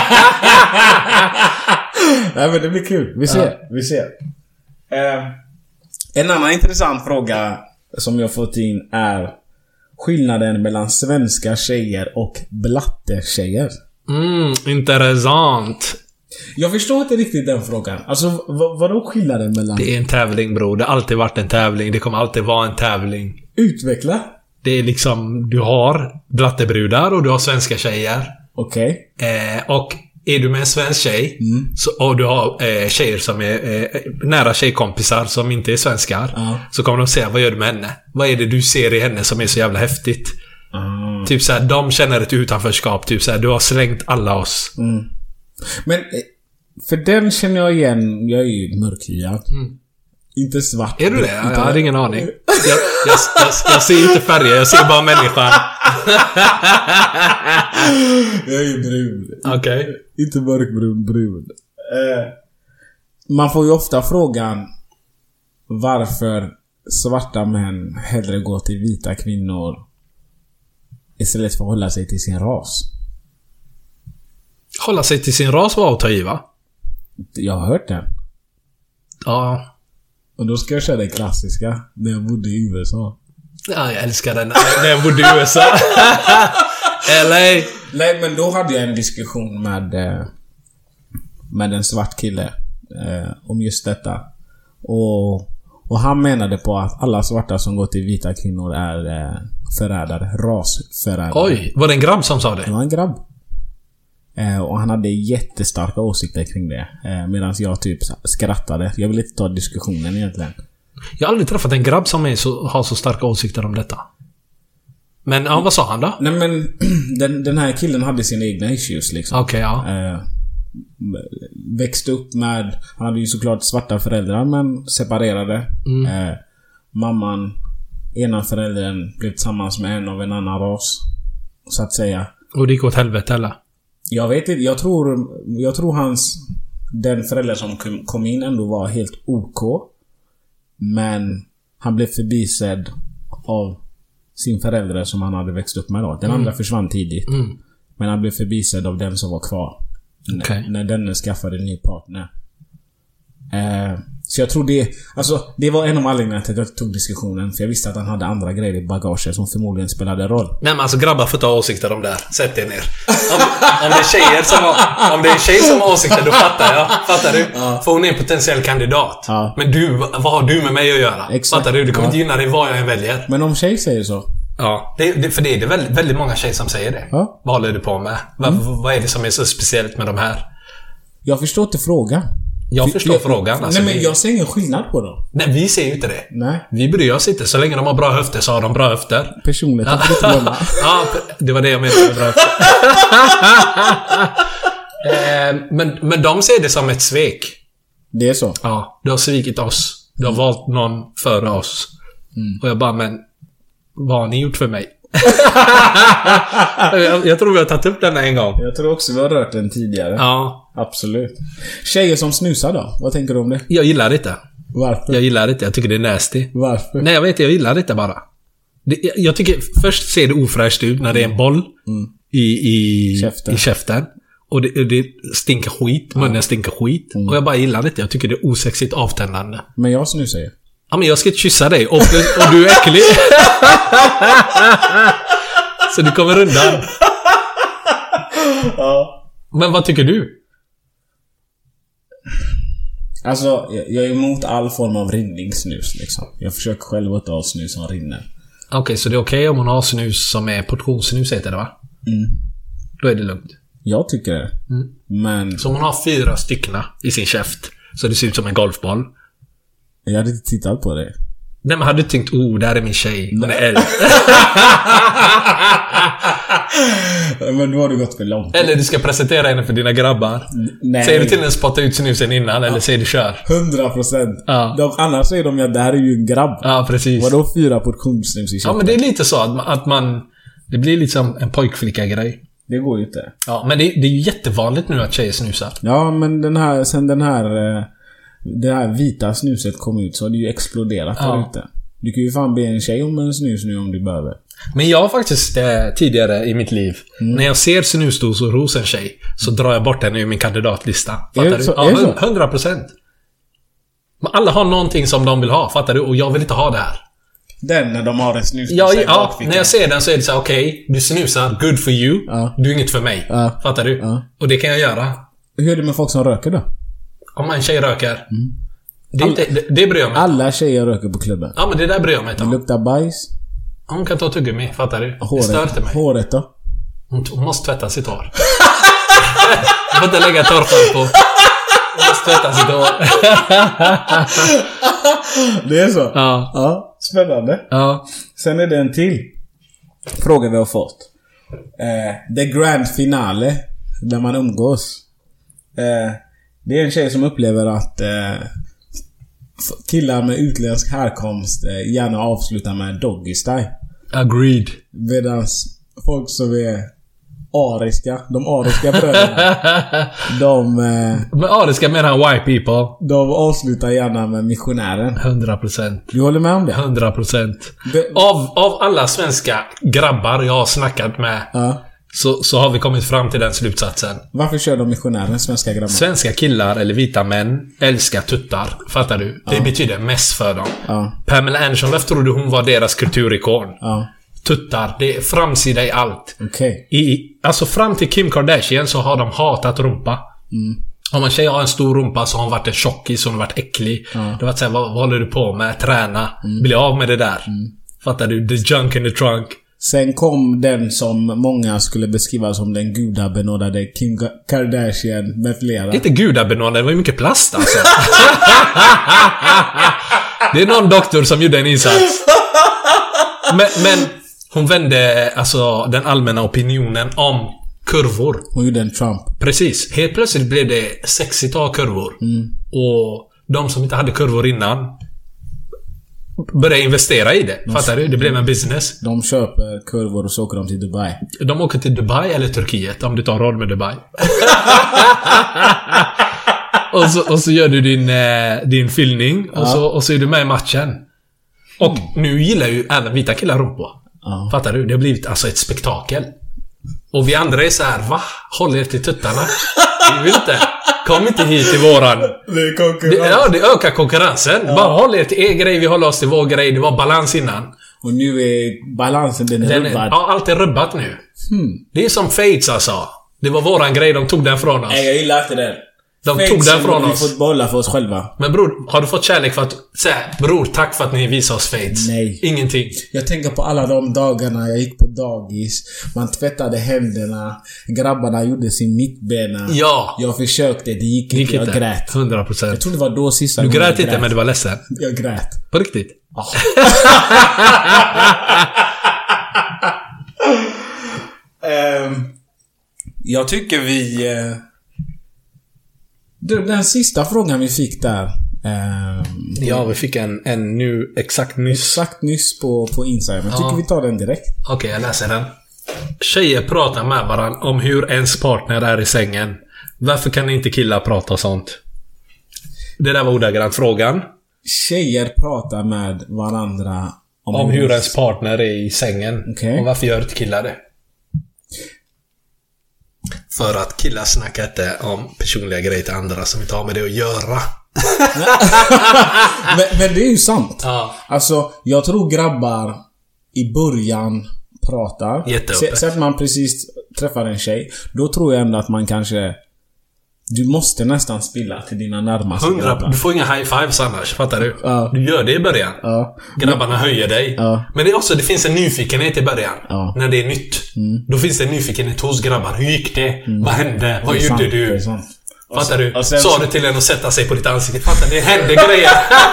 Nej, men det blir kul. Vi ser.
Ja.
Vi ser. Eh, en annan intressant fråga som jag fått in är skillnaden mellan svenska tjejer och blatte-tjejer.
Mm, intressant.
Jag förstår inte riktigt den frågan. Alltså, vad, vadå skillnaden mellan...
Det är en tävling, bror. Det har alltid varit en tävling. Det kommer alltid vara en tävling.
Utveckla?
Det är liksom... Du har blattebrudar och du har svenska tjejer.
Okej.
Eh, och är du med en svensk tjej
Mm.
så, och du har eh, tjejer som är eh, nära tjejkompisar som inte är svenskar,
Ja.
så kommer de säga, vad gör du med henne? Vad är det du ser i henne som är så jävla häftigt?
Ah.
Typ såhär, de känner ett utanförskap. Typ såhär, du har slängt alla oss.
Mm. Men, eh, för den känner jag igen. Jag är ju mörkhyad.
Mm.
Inte svart.
Är du det?
Inte
Jag hade ingen aning. Jag, jag, jag, jag ser inte färger, jag ser bara människan.
Jag är ju brun.
Okej. Okay.
Inte mörkbrun, brun. Eh, man får ju ofta frågan varför svarta män hellre går till vita kvinnor istället för att hålla sig till sin ras.
Hålla sig till sin ras var att ta i, va?
Jag har hört den.
Ja.
Och då ska jag köra det klassiska. När jag bodde i U S A.
Ja, jag älskar den. När jag bodde i U S A. L A.
Nej, men då hade jag en diskussion med eh, med en svart kille eh, om just detta. Och, och han menade på att alla svarta som går till vita kvinnor är eh, förrädare. Rasförrädare.
Oj, var det en grabb som sa
Det
det?
var en grabb. Eh, och han hade jättestarka åsikter kring det. Eh, Medan jag typ skrattade. Jag vill inte ta diskussionen egentligen.
Jag har aldrig träffat en grabb som är så, har så starka åsikter om detta. Men ja, vad sa han då?
Nej, men den, den här killen hade sina egna issues liksom.
Okej, ja.
Eh, växte upp med... Han hade ju såklart svarta föräldrar, men separerade.
Mm.
Eh, mamman ena föräldern blev tillsammans med en av en annan ras, så att säga.
Och det gick åt helvete eller?
Jag vet inte, jag tror jag tror hans den förälder som kom, kom in ändå var helt OK, men han blev förbisedd av sin förälder som han hade växt upp med då. Den mm. andra försvann tidigt. Mm. Men han blev förbisedd av den som var kvar.
Okay.
När, när den skaffade en ny partner. Eh, så jag tror det... Alltså, det var en av anledningarna till att jag tog diskussionen. För jag visste att han hade andra grejer i bagaget som förmodligen spelade roll.
Nej men alltså grabbar får ta åsikter om det här. Sätt er ner. Om, om det är tjejer som har, om det är en tjej som har åsikter, då fattar jag. Fattar du? Ja. För hon är en potentiell kandidat. Ja. Men du, vad har du med mig att göra? Exakt. Fattar du? Det kommer ja. inte gynna dig vad jag än väljer.
Men om tjej säger så...
Ja, det, det, för det är det väldigt, väldigt många tjejer som säger det. Ja. Vad håller du på med? Vad, mm. vad är det som är så speciellt med de här?
Jag förstår inte frågan.
Jag förstår jag, frågan.
Alltså, nej, men jag ser ingen skillnad på dem.
Nej, vi ser ju inte det.
Nej.
Vi bryr oss inte. Så länge de har bra höfter så har de bra höfter.
Personligt. Ja,
ja det var det jag menade med bra höfter. men, men de ser det som ett svek.
Det är så?
Ja, du har svikit oss. Du har mm. valt någon före oss. Mm. Och jag bara, men vad har ni gjort för mig? jag, jag tror vi har tagit upp den en gång.
Jag tror också vi har rört den tidigare.
Ja.
Absolut. Tjejer som snusar då? Vad tänker du om det?
Jag gillar det inte.
Varför?
Jag gillar det inte. Jag tycker det är nasty.
Varför?
Nej, jag vet. Jag gillar det inte bara. Det, jag, jag tycker först ser det ofräscht ut när det är en boll mm. i, i,
käften.
i käften. Och det, det stinker skit. Munnen ja. stinker skit. Mm. Och jag bara gillar det inte. Jag tycker det är osexigt avtändande.
Men jag snusar ju.
Ja, men jag ska kyssa dig. Och, och du är äcklig. Så du kommer undan.
Ja.
Men vad tycker du?
Alltså, jag är emot all form av rinningssnus liksom. Jag försöker själv att ha snus som rinner.
Okej, okay, så det är okej okay om hon har snus som är portionssnus, heter det va?
Mm.
Då är det lugnt.
Jag tycker det.
Mm.
Men...
Så om hon har fyra styckna i sin käft, så det ser ut som en golfboll.
Jag hade inte tittat på det.
Nej, men hade du tänkt, oh, där är min tjej. Hon är eld.
Men då har du gått för långt.
Eller du ska presentera henne för dina grabbar. Nej. Säger du till henne spotta ut snusen innan, ja. Eller säger du kör?
Hundra procent.
Ja.
Annars säger de att det här är ju en grabb.
Ja, precis.
Vadå fyra portionssnus i köpet?
Ja, men det är lite så att man, att man... Det blir liksom en pojkflicka-grej.
Det går ju inte.
Ja, men det, det är ju jättevanligt nu att tjejer snusar.
Ja, men den här... Sen den här... Det här vita snuset kom ut så har det ju exploderat
ja.
där ute. Du kan ju fan be en tjej om en snus nu om du behöver.
Men jag har faktiskt eh, tidigare i mitt liv mm. när jag ser snusdosor hos en tjej så drar jag bort henne ur min kandidatlista. Fattar
är
du?
Så,
ja, hundra procent. Men alla har någonting som de vill ha, fattar du? Och jag vill inte ha det här.
Den när de har en snus.
Ja, ja när jag ser den så är det så okej, okay, du snusar, good for you.
Ja.
Du är inget för mig.
Ja.
Fattar du?
Ja.
Och det kan jag göra.
Hur är det med folk som röker då?
Om en tjej röker.
Mm.
Det, alla, det, det, det bryr jag mig.
Alla tjejer röker på klubben.
Ja, men det där bryr jag mig inte.
Det luktar bajs.
Hon kan ta tuggummi, fattar du?
Håret,
det stör inte mig.
Håret då?
Hon, hon måste tvätta sitt hår. Jag får inte lägga torrfall på. Hon måste tvätta sitt hår.
Det är så?
Ja.
Ja, spännande.
Ja.
Sen är det en till fråga vi har fått. Eh, the grand finale. Där man umgås. Eh, det är en tjej som upplever att eh, killar med utländsk härkomst eh, gärna avslutar med doggy style.
Agreed.
Medans folk som är ariska, de ariska bröderna, de... Eh,
men ariska menar white people.
De avslutar gärna med missionären.
hundra procent.
Du håller med om det?
hundra procent. Av, av alla svenska grabbar jag har snackat med
ja.
så, så har vi kommit fram till den slutsatsen.
Varför kör de missionären, svenska grabbar?
Svenska killar eller vita män älskar tuttar. Fattar du? Det ja. betyder mest för dem.
Ja.
Pamela Anderson, varför tror du hon var deras kulturikon?
Ja.
Tuttar, det är framsida i allt.
Okej.
Okay. Alltså fram till Kim Kardashian så har de hatat rumpa.
Mm.
Om en tjej har en stor rumpa så har hon varit en tjockis, så hon har varit äcklig.
Ja.
Det var såhär, vad, vad håller du på med? Träna.
Mm.
Bli av med det där.
Mm.
Fattar du? The junk in the trunk.
Sen kom den som många skulle beskriva som den gudabenådade Kim Kardashian med flera.
Inte gudabenådad, det var ju mycket plast alltså. Det är någon doktor som gjorde en insats. Men, men hon vände alltså den allmänna opinionen om kurvor.
Hon gjorde en Trump.
Precis. Helt plötsligt blev det sexigt att ha kurvor.
Mm.
Och de som inte hade kurvor innan började investera i det. Fattar du? Det blev en business.
De köper kurvor och så åker de till Dubai.
De åker till Dubai eller Turkiet om du tar råd med Dubai. och, så, och så gör du din, eh, din fyllning och, ja. så, och så är du med i matchen. Och mm. nu gillar ju även vita killar rumpa. Ja. Fattar du? Det har blivit alltså ett spektakel. Och vi andra är så här, va? Håll er till tuttarna. Vi vill inte. Kom inte hit till våran.
Det är konkurrens.
Det, ja, det ökar konkurrensen. Ja. Bara håll er till er grej, vi håller oss till vår grej. Det var balans innan.
Och nu är balansen, den är den rubbad. Är,
ja, allt är rubbat nu. Hmm. Det är som Fates alltså. Det var våran grej, de tog den från oss.
Nej, jag gillar inte det.
De Fates tog den från oss.
Vi fått bolla för oss själva.
Men bror, har du fått kärlek för att säga, bror, tack för att ni visar oss Fates?
Nej.
Ingenting.
Jag tänker på alla de dagarna jag gick på dagis. Man tvättade händerna. Grabbarna gjorde sin mittbena.
Ja.
Jag försökte, det gick, det gick inte. Jag grät.
hundra procent.
Jag tror det var då sista.
Du grät inte, grät. Men du var ledsen.
Jag grät.
På riktigt?
Oh. um, jag tycker vi... Uh, Den sista frågan vi fick där eh,
ja, vi fick en, en nu exakt nyss
Exakt nyss på, på Instagram. Jag tycker ja. vi tar den direkt.
Okej, okay, jag läser den. Tjejer pratar med varandra om hur ens partner är i sängen. Varför kan inte killar prata och sånt? Det där var ordagrant frågan.
Tjejer pratar med varandra
Om, om hur ens partner är i sängen.
Okay.
Och varför gör inte killar det? För att killar snackar inte om personliga grejer till andra som inte har med det att göra.
men, men det är ju sant.
Ja.
Alltså, jag tror grabbar i början pratar.
Jätteöppet.
Så att man precis träffar en tjej. Då tror jag ändå att man kanske... Du måste nästan spilla till dina närmaste
hundra grabbar. Du får inga high fives annars, fattar du?
Ja.
Du gör det i början.
Ja.
Grabbarna höjer dig.
Ja.
Men det är också, det finns en nyfikenhet i början.
Ja.
När det är nytt. Mm. Då finns det en nyfikenhet hos grabbar. Hur gick det? Mm. Vad hände? Vad gjorde
sant,
du? Fattar du?
Sen...
Sa du till en att sätta sig på ditt ansikte? Fattar det hände grejer.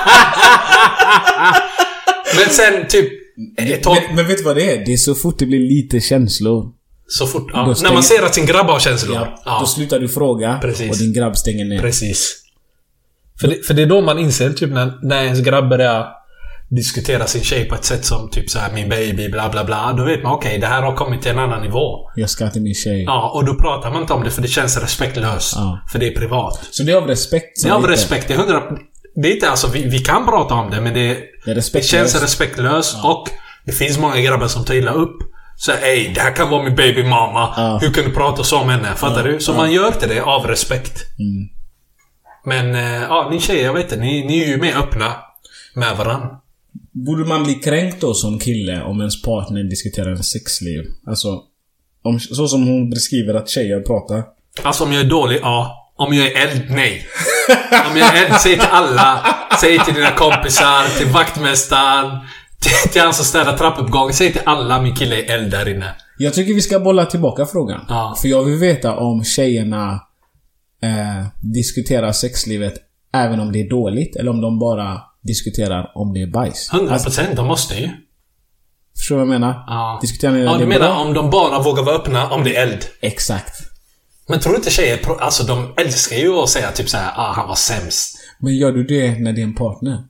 Men sen typ...
Men, men vet du vad det är? Det är så fort det blir lite känslor.
Så fort, ja. Stänger... När man ser att sin grabb har känslor.
Ja,
ja.
Då slutar du fråga.
Precis.
Och din grabb stänger ner.
Precis. För det, för det är då man inser typ när, när ens grabb börjar diskutera sin tjej på ett sätt som typ så här min baby bla bla bla. Då vet man okej, okay, det här har kommit till en annan nivå.
Jag ska till min tjej.
Ja, och då pratar man inte om det för det känns respektlöst.
Ja.
För det är privat.
Så det är av respekt.
Det är av lite. respekt. Det är hundra... Det är inte alltså, vi, vi kan prata om det men det,
det,
det känns respektlöst. Ja. Och det finns många grabbar som tar illa upp. Så ej, det här kan vara min baby mamma.
Ja.
Hur kan du prata så om henne? Fattar
ja.
du? Så
ja.
man gör inte det av respekt.
Mm.
Men äh, ja, ni tjejer, jag vet inte, ni, ni är ju mer öppna med varandra.
Borde man bli kränkt då som kille om ens partner diskuterar en sexliv? Alltså, om, så som hon beskriver att tjejer pratar.
Alltså om jag är dålig, ja. Om jag är eld, nej. Om jag är eld, säg till alla. Säg till dina kompisar, till vaktmästaren, till, till han som städar trappuppgången. Säg till alla, min kille är eld där inne.
Jag tycker vi ska bolla tillbaka frågan.
Ja.
För jag vill veta om tjejerna eh, diskuterar sexlivet även om det är dåligt, eller om de bara diskuterar om det är bajs.
hundra procent, alltså, de måste ju.
Förstår du vad jag menar?
Ja.
Diskuterar ni
ja,
det
du menar
bra?
om de bara vågar vara öppna om det är eld.
Exakt.
Men tror du inte tjejer, alltså de älskar ju att säga typ såhär, ah, han var sämst.
Men gör du det när det är en partner?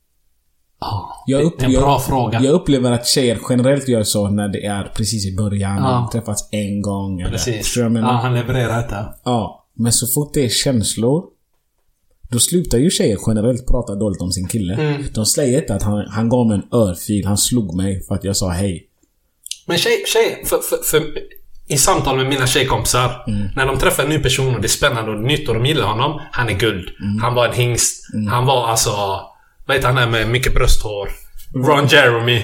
Ja,
jag upp,
det är en bra
jag,
fråga.
Jag upplever att tjejer generellt gör så när det är precis i början.
Ja.
De träffats en gång. Eller,
precis.
jag menar?
Ja, han levererar detta.
Ja, men så fort det är känslor, då slutar ju tjejer generellt prata dåligt om sin kille.
Mm.
De säger inte att han, han gav mig en örfil, han slog mig för att jag sa hej.
Men tjej, tjej för, för, för i samtal med mina tjejkompisar, mm. när de träffar en ny person och det är spännande och nytt och de gillar honom, han är guld. Mm. Han var en hingst. Mm. Han var alltså, vad heter han är med mycket brösthår? Ron Jeremy.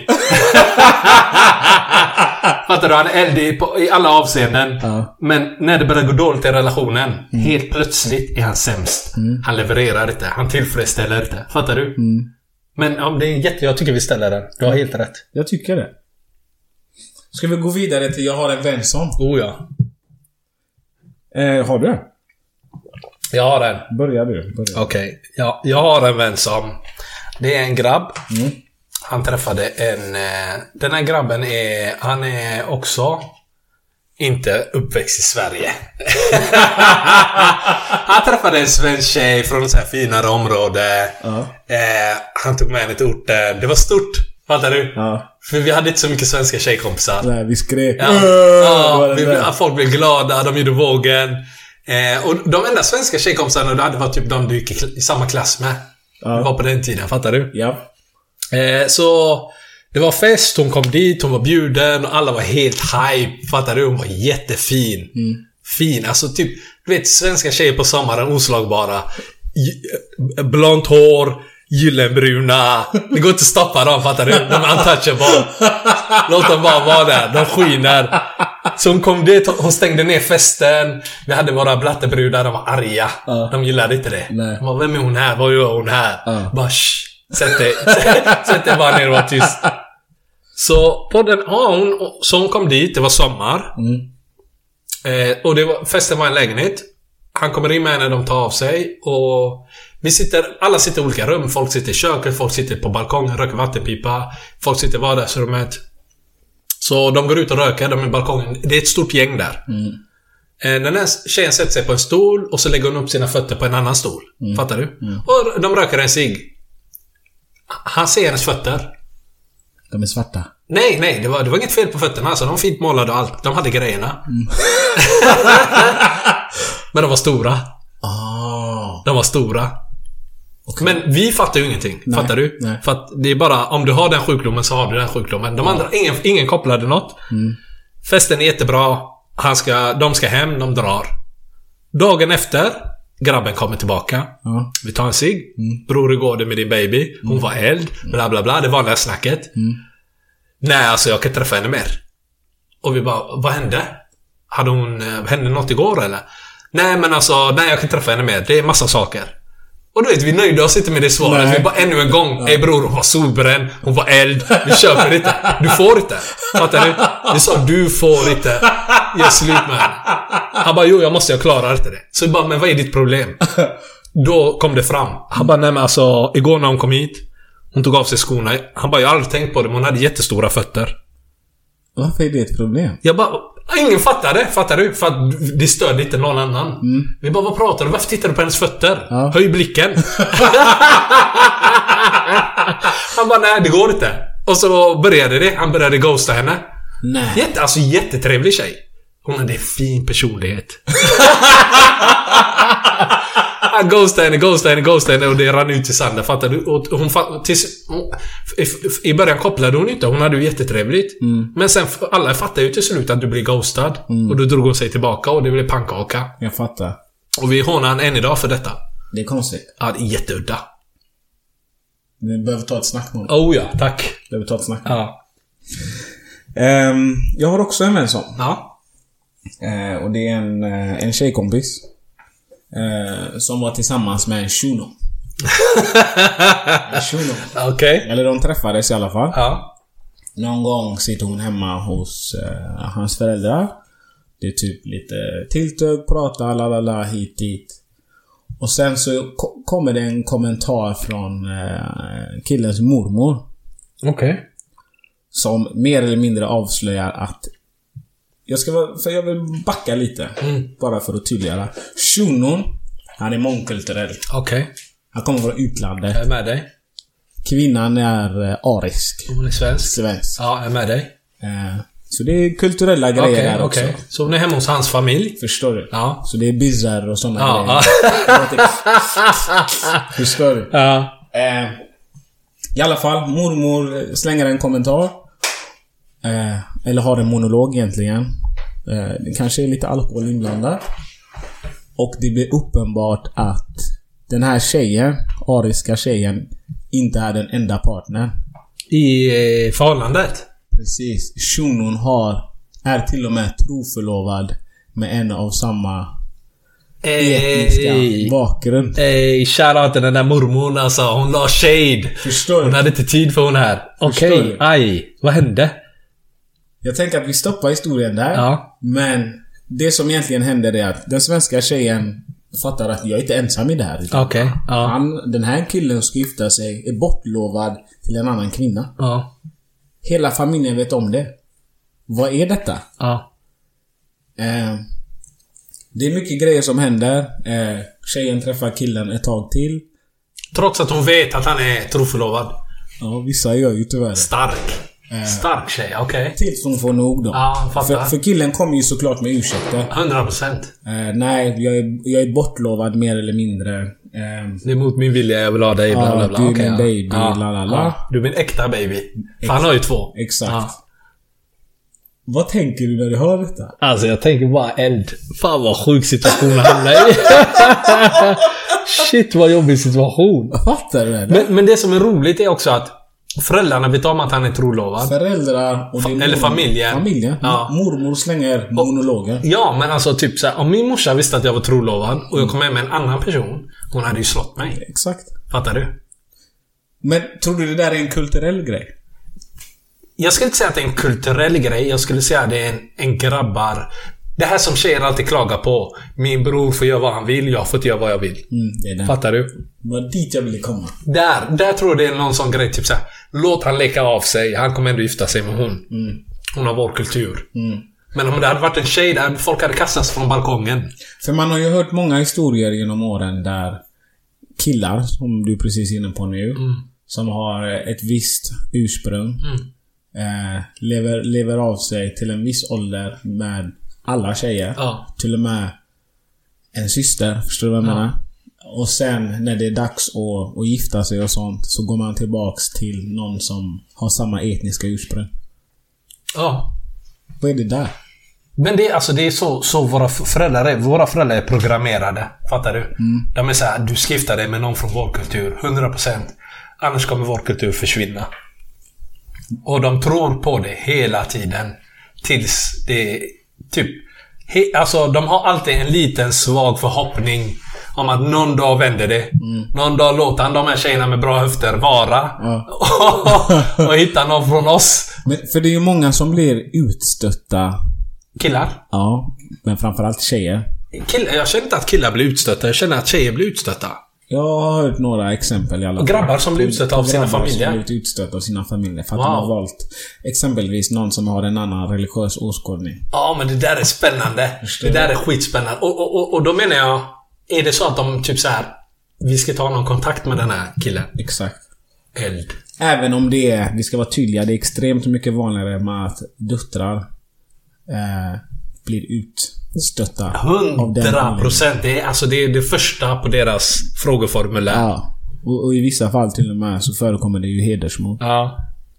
Fattar du? Han är eldig på, i alla avseenden.
Ja.
Men när det börjar gå dåligt i relationen, mm. helt plötsligt är han sämst.
Mm.
Han levererar inte. Han tillfredsställer inte. Fattar du?
Mm.
Men om det är jätte, jag tycker vi ställer den. Du har helt rätt.
Jag tycker det. Ska vi gå vidare till jag har en vän som?
Oh ja.
Eh, har du?
Jag har en.
Börja du. Okej.
Okay. Ja, jag har en vän som... Det är en grabb.
Mm.
Han träffade en... Den här grabben är... Han är också... inte uppväxt i Sverige. Han träffade en svensk tjej från ett så här finare område.
Ja.
Eh, han tog med henne till orten. Det var stort, fattar du?
Ja.
För vi hade inte så mycket svenska tjejkompisar.
Nej, vi skrek.
Ja, ja, vi, folk blev glada, de gjorde vågen. Eh, och de enda svenska tjejkompisarna du hade var typ de du gick i, i samma klass med. Ja. Det var på den tiden, fattar du?
Ja.
Eh, så det var fest, hon kom dit, hon var bjuden och alla var helt hype, fattar du? Hon var jättefin. Mm. Fin, alltså typ, du vet, svenska tjejer på sommaren, oslagbara. J- blont hår, gyllenbruna. Det går inte att stoppa dem, fattar du? De är untouchable. Låt dem bara vara där, de skiner. Så hon kom dit, hon stängde ner festen. Vi hade våra blattebrudar, de var arga. Uh. De gillade inte det.
Nej.
De bara, vem är hon här? Vad gör hon här? Uh. Bara, shh. Sätt dig, sätt dig bara ner och var tyst. Så på den, ja, hon, så hon kom dit, det var sommar. Mm. Eh, och det var, festen var en lägenhet. Han kommer in med henne, de tar av sig. Och vi sitter, alla sitter i olika rum. Folk sitter i köket, folk sitter på balkongen, röker vattenpipa. Folk sitter i vardagsrummet. Så de går ut och röker, de är i balkongen. Det är ett stort gäng där. Mm. eh, Den här tjejen sätter sig på en stol och så lägger hon upp sina fötter på en annan stol. Mm. Fattar du? Mm. Och de röker en cigg. Han ser hennes fötter.
De är svarta.
Nej, nej, det var, det var inget fel på fötterna. Alltså, de var fint målade och allt. De hade grejerna. Mm. Men de var stora.
Oh.
De var stora. Okay. Men vi fattar ju ingenting. Nej, fattar du?
Nej.
För att det är bara, om du har den sjukdomen så har du den sjukdomen. De andra, ingen, ingen kopplade något. Mm. Festen är jättebra. Han ska, de ska hem, de drar. Dagen efter, grabben kommer tillbaka. Mm. Vi tar en cigg. Mm. Bror, hur går det med din baby? Hon var eld. Bla bla bla. Det vanliga snacket. Mm. Nej, alltså jag kan träffa henne mer. Och vi bara, vad hände? Hade hon, hände något igår eller? Nej, men alltså, nej, jag kan träffa henne mer. Det är massa saker. Och du vet, vi nöjde oss inte med det svaret. Nej. Vi bara ännu en gång. Ja. Ey bror, hon var solbränd. Hon var eld. Vi köper inte. Du får inte. Fattar du? Vi sa, du får inte. Jag slut med henne. Han bara, jo, jag måste, jag klarar inte det. Så vi bara, men vad är ditt problem? Då kom det fram. Han bara, nej men alltså, igår när hon kom hit, hon tog av sig skorna. Han bara, jag har aldrig tänkt på det, men hon hade jättestora fötter.
Varför är det ett problem?
Jag bara, ingen fattar det, fattar du? För att det störde inte någon annan. Mm. Vi bara, vad pratar du? Varför tittar du på hennes fötter? Ja. Höj blicken. Han bara, nej det går inte. Och så började det, han började ghosta henne.
Nej.
Jätte, alltså jättetrevlig tjej. Hon hade en fin personlighet. Han ghostade henne, ghostade henne, ghostade henne och det rann ut i sanden, fattar du? Och hon, tills, hon, i början kopplade hon inte, hon hade ju jättetrevligt. Mm. Men sen, alla fattar ju till slut att du blir ghostad. Mm. Och då drog hon sig tillbaka och det blev pannkaka.
Jag fattar.
Och vi hånar han än idag för detta.
Det är konstigt.
Ja, det är jätteudda.
Vi behöver ta ett snack med
Oh ja, tack.
Vi behöver ta ett snack med
ja.
um, Jag har också en vän som.
Ja.
Uh, och det är en, uh, en tjejkompis. Uh, som var tillsammans med en shuno. En shuno.
Okej. Okay.
Eller de träffades i alla fall.
Ja.
Någon gång sitter hon hemma hos uh, hans föräldrar. Det är typ lite tilltugg, prata, lalala, hit dit. Och sen så ko- kommer det en kommentar från uh, killens mormor.
Okej. Okay.
Som mer eller mindre avslöjar att Jag ska vara, för jag vill backa lite. Mm. Bara för att tydliggöra. Shunon, han är mångkulturell.
Okej. Okay.
Han kommer från utlandet.
Jag är med dig.
Kvinnan är uh, arisk.
Hon är svensk.
Svensk.
Ja, jag är med dig.
Uh, så det är kulturella grejer okay, här också. Okay.
Så hon är hemma hos hans familj.
Förstår du?
Ja.
Så det är bizarr och sådana
ja,
grejer. Ja. Förstår du?
Ja.
Uh, I alla fall, mormor slänger en kommentar. Uh, eller har en monolog egentligen. Uh, det kanske är lite alkohol inblandad. Och det blir uppenbart att den här tjejen, ariska tjejen, inte är den enda partnern
i eh, förhållandet.
Precis. Shunon har är till och med troförlovad med en av samma etniska ey, bakgrund.
Ey, shoutout till den där mormon alltså. Hon la shade.
Förstår du?
Hon hade inte tid för hon här. Okej, okay, aj. Vad hände?
Jag tänker att vi stoppar historien där.
Ja.
Men det som egentligen händer är att den svenska tjejen fattar att jag är inte ensam i det här.
Okej. Okay. Ja.
Han, den här killen ska gifta sig, är bortlovad till en annan kvinna.
Ja.
Hela familjen vet om det. Vad är detta?
Ja.
Eh, det är mycket grejer som händer. Eh, tjejen träffar killen ett tag till.
Trots att hon vet att han är troförlovad.
Ja, vissa gör ju tyvärr.
Stark. Eh, Stark tjej, okej. Okay.
Tills hon får nog då.
Ja,
för, för killen kommer ju såklart med ursäkter.
hundra procent.
Eh, nej, jag är, jag är bortlovad mer eller mindre. Eh,
det är mot min vilja, jag vill ha dig, bla bla bla.
Du är
okay,
min
ja.
baby,
ja.
la la la.
Ja. Du är min äkta baby. För han har ju två.
Exakt.
Ja.
Vad tänker du när du hör detta?
Alltså jag tänker bara eld. Fan vad sjuk situation att hamna i. Shit vad jobbig situation.
Fattar du det?
Men, men det som är roligt är också att föräldrarna vet om att han är trolovad.
Föräldrar och
Fa- Eller familjen.
Familjen.
Ja.
Mormor slänger monologer.
Ja, men alltså typ så här, om min morsa visste att jag var trolovad och jag kom med med en annan person, hon hade ju slått mig.
Exakt.
Fattar du?
Men tror du det där är en kulturell grej?
Jag skulle inte säga att det är en kulturell grej. Jag skulle säga att det är en, en grabbar. Det här som tjejer alltid klagar på. Min bror får göra vad han vill, jag får inte göra vad jag vill.
Mm, det är det.
Fattar du?
Det var dit jag ville komma.
Där, där tror jag det är någon sån grej. Typ så här, låt han leka av sig. Han kommer ändå gifta sig med hon.
Mm.
Hon har vår kultur.
Mm.
Men om det hade varit en tjej där folk hade kastats från balkongen.
För man har ju hört många historier genom åren där killar, som du precis är inne på nu, mm. som har ett visst ursprung, mm. eh, lever, lever av sig till en viss ålder med alla tjejer.
Ja.
Till och med en syster, förstår du vad jag
ja.
menar? Och sen när det är dags att, att gifta sig och sånt, så går man tillbaks till någon som har samma etniska ursprung.
Ja.
Vad är det där?
Men det är, alltså, det är så, så våra föräldrar är. Våra föräldrar är programmerade. Fattar du? Mm. De är så här, du skiftar dig med någon från vår kultur. hundra procent. Annars kommer vår kultur försvinna. Och de tror på det hela tiden. Tills det typ... He, alltså, de har alltid en liten svag förhoppning om att någon dag vänder det. Mm. Någon dag låter han de här tjejerna med bra höfter vara. Ja. och, och hitta någon från oss.
Men, för det är ju många som blir utstötta.
Killar?
Ja, men framförallt tjejer.
Killar, jag känner inte att killar blir utstötta. Jag känner att tjejer blir utstötta.
Jag har hört några exempel i alla fall.
Och grabbar som blir utstötta av sina familjer.
Grabbar som blir utstötta av sina familjer. För att
wow.
de har valt exempelvis någon som har en annan religiös åskådning.
Ja, men det där är spännande. Det där är skitspännande. Och, och, och, och då menar jag, är det så att de typ så här, vi ska ta någon kontakt med den här killen?
Exakt.
Eld.
Även om det är, vi ska vara tydliga, det är extremt mycket vanligare med att döttrar eh, blir utstötta.
Hundra procent. Det är, alltså, det är det första på deras frågeformulär.
Ja. Och, och i vissa fall till och med så förekommer det ju hedersmord.
Ja.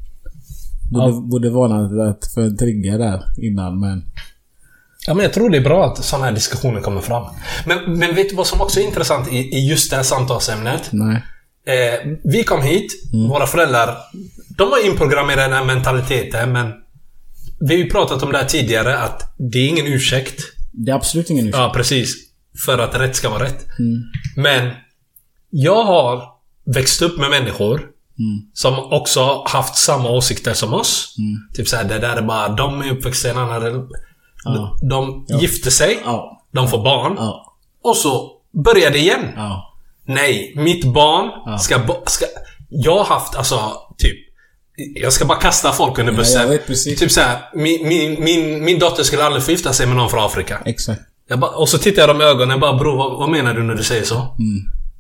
Borde,
ja.
borde varnat för en trigger där innan, men...
Ja, men jag tror det är bra att sådana här diskussioner kommer fram. Men, men vet du vad som också är intressant i, i just det här samtalsämnet?
Nej.
Eh, vi kom hit, mm. våra föräldrar, de var inprogrammerade den här mentaliteten, men vi har ju pratat om det här tidigare, att det är ingen ursäkt.
Det är absolut ingen ursäkt.
Ja, precis. För att rätt ska vara rätt.
Mm.
Men jag har växt upp med människor
mm.
som också haft samma åsikter som oss.
Mm.
Typ såhär, det där är bara, de är uppväxta i en annan...
Ja.
De
ja.
gifter sig.
Ja.
De får barn.
Ja.
Och så börjar det igen.
Ja.
Nej, mitt barn
ja.
ska, ska... Jag har haft, alltså, typ... Jag ska bara kasta folk under bussen.
Ja, jag vet precis.
Typ såhär, min, min, min, min dotter skulle aldrig få gifta sig med någon från Afrika.
Exakt.
Jag bara, och så tittar jag dem i ögonen och bara, bro, vad, vad menar du när du säger så?
Mm.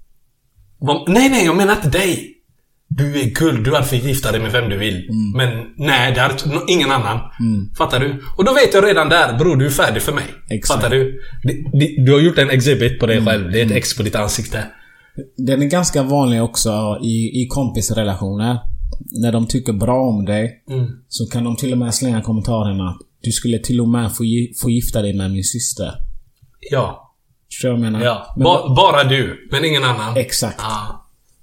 Vad, nej, nej, jag menar inte dig. Du är guld, du hade fått gifta dig med vem du vill. Mm. Men nej, det är ingen annan.
Mm.
Fattar du? Och då vet jag redan där, bro, du är färdig för mig.
Exakt.
Fattar du? Du, du? Du har gjort en exhibit på dig mm. själv. Det är ett ex på ditt ansikte.
Den är ganska vanlig också i, i kompisrelationer. När de tycker bra om dig
mm.
så kan de till och med slänga kommentarerna att du skulle till och med få, få gifta dig med min syster.
Ja.
Så jag menar.
Ja. Ba, bara du, men ingen annan.
Exakt.
Ja.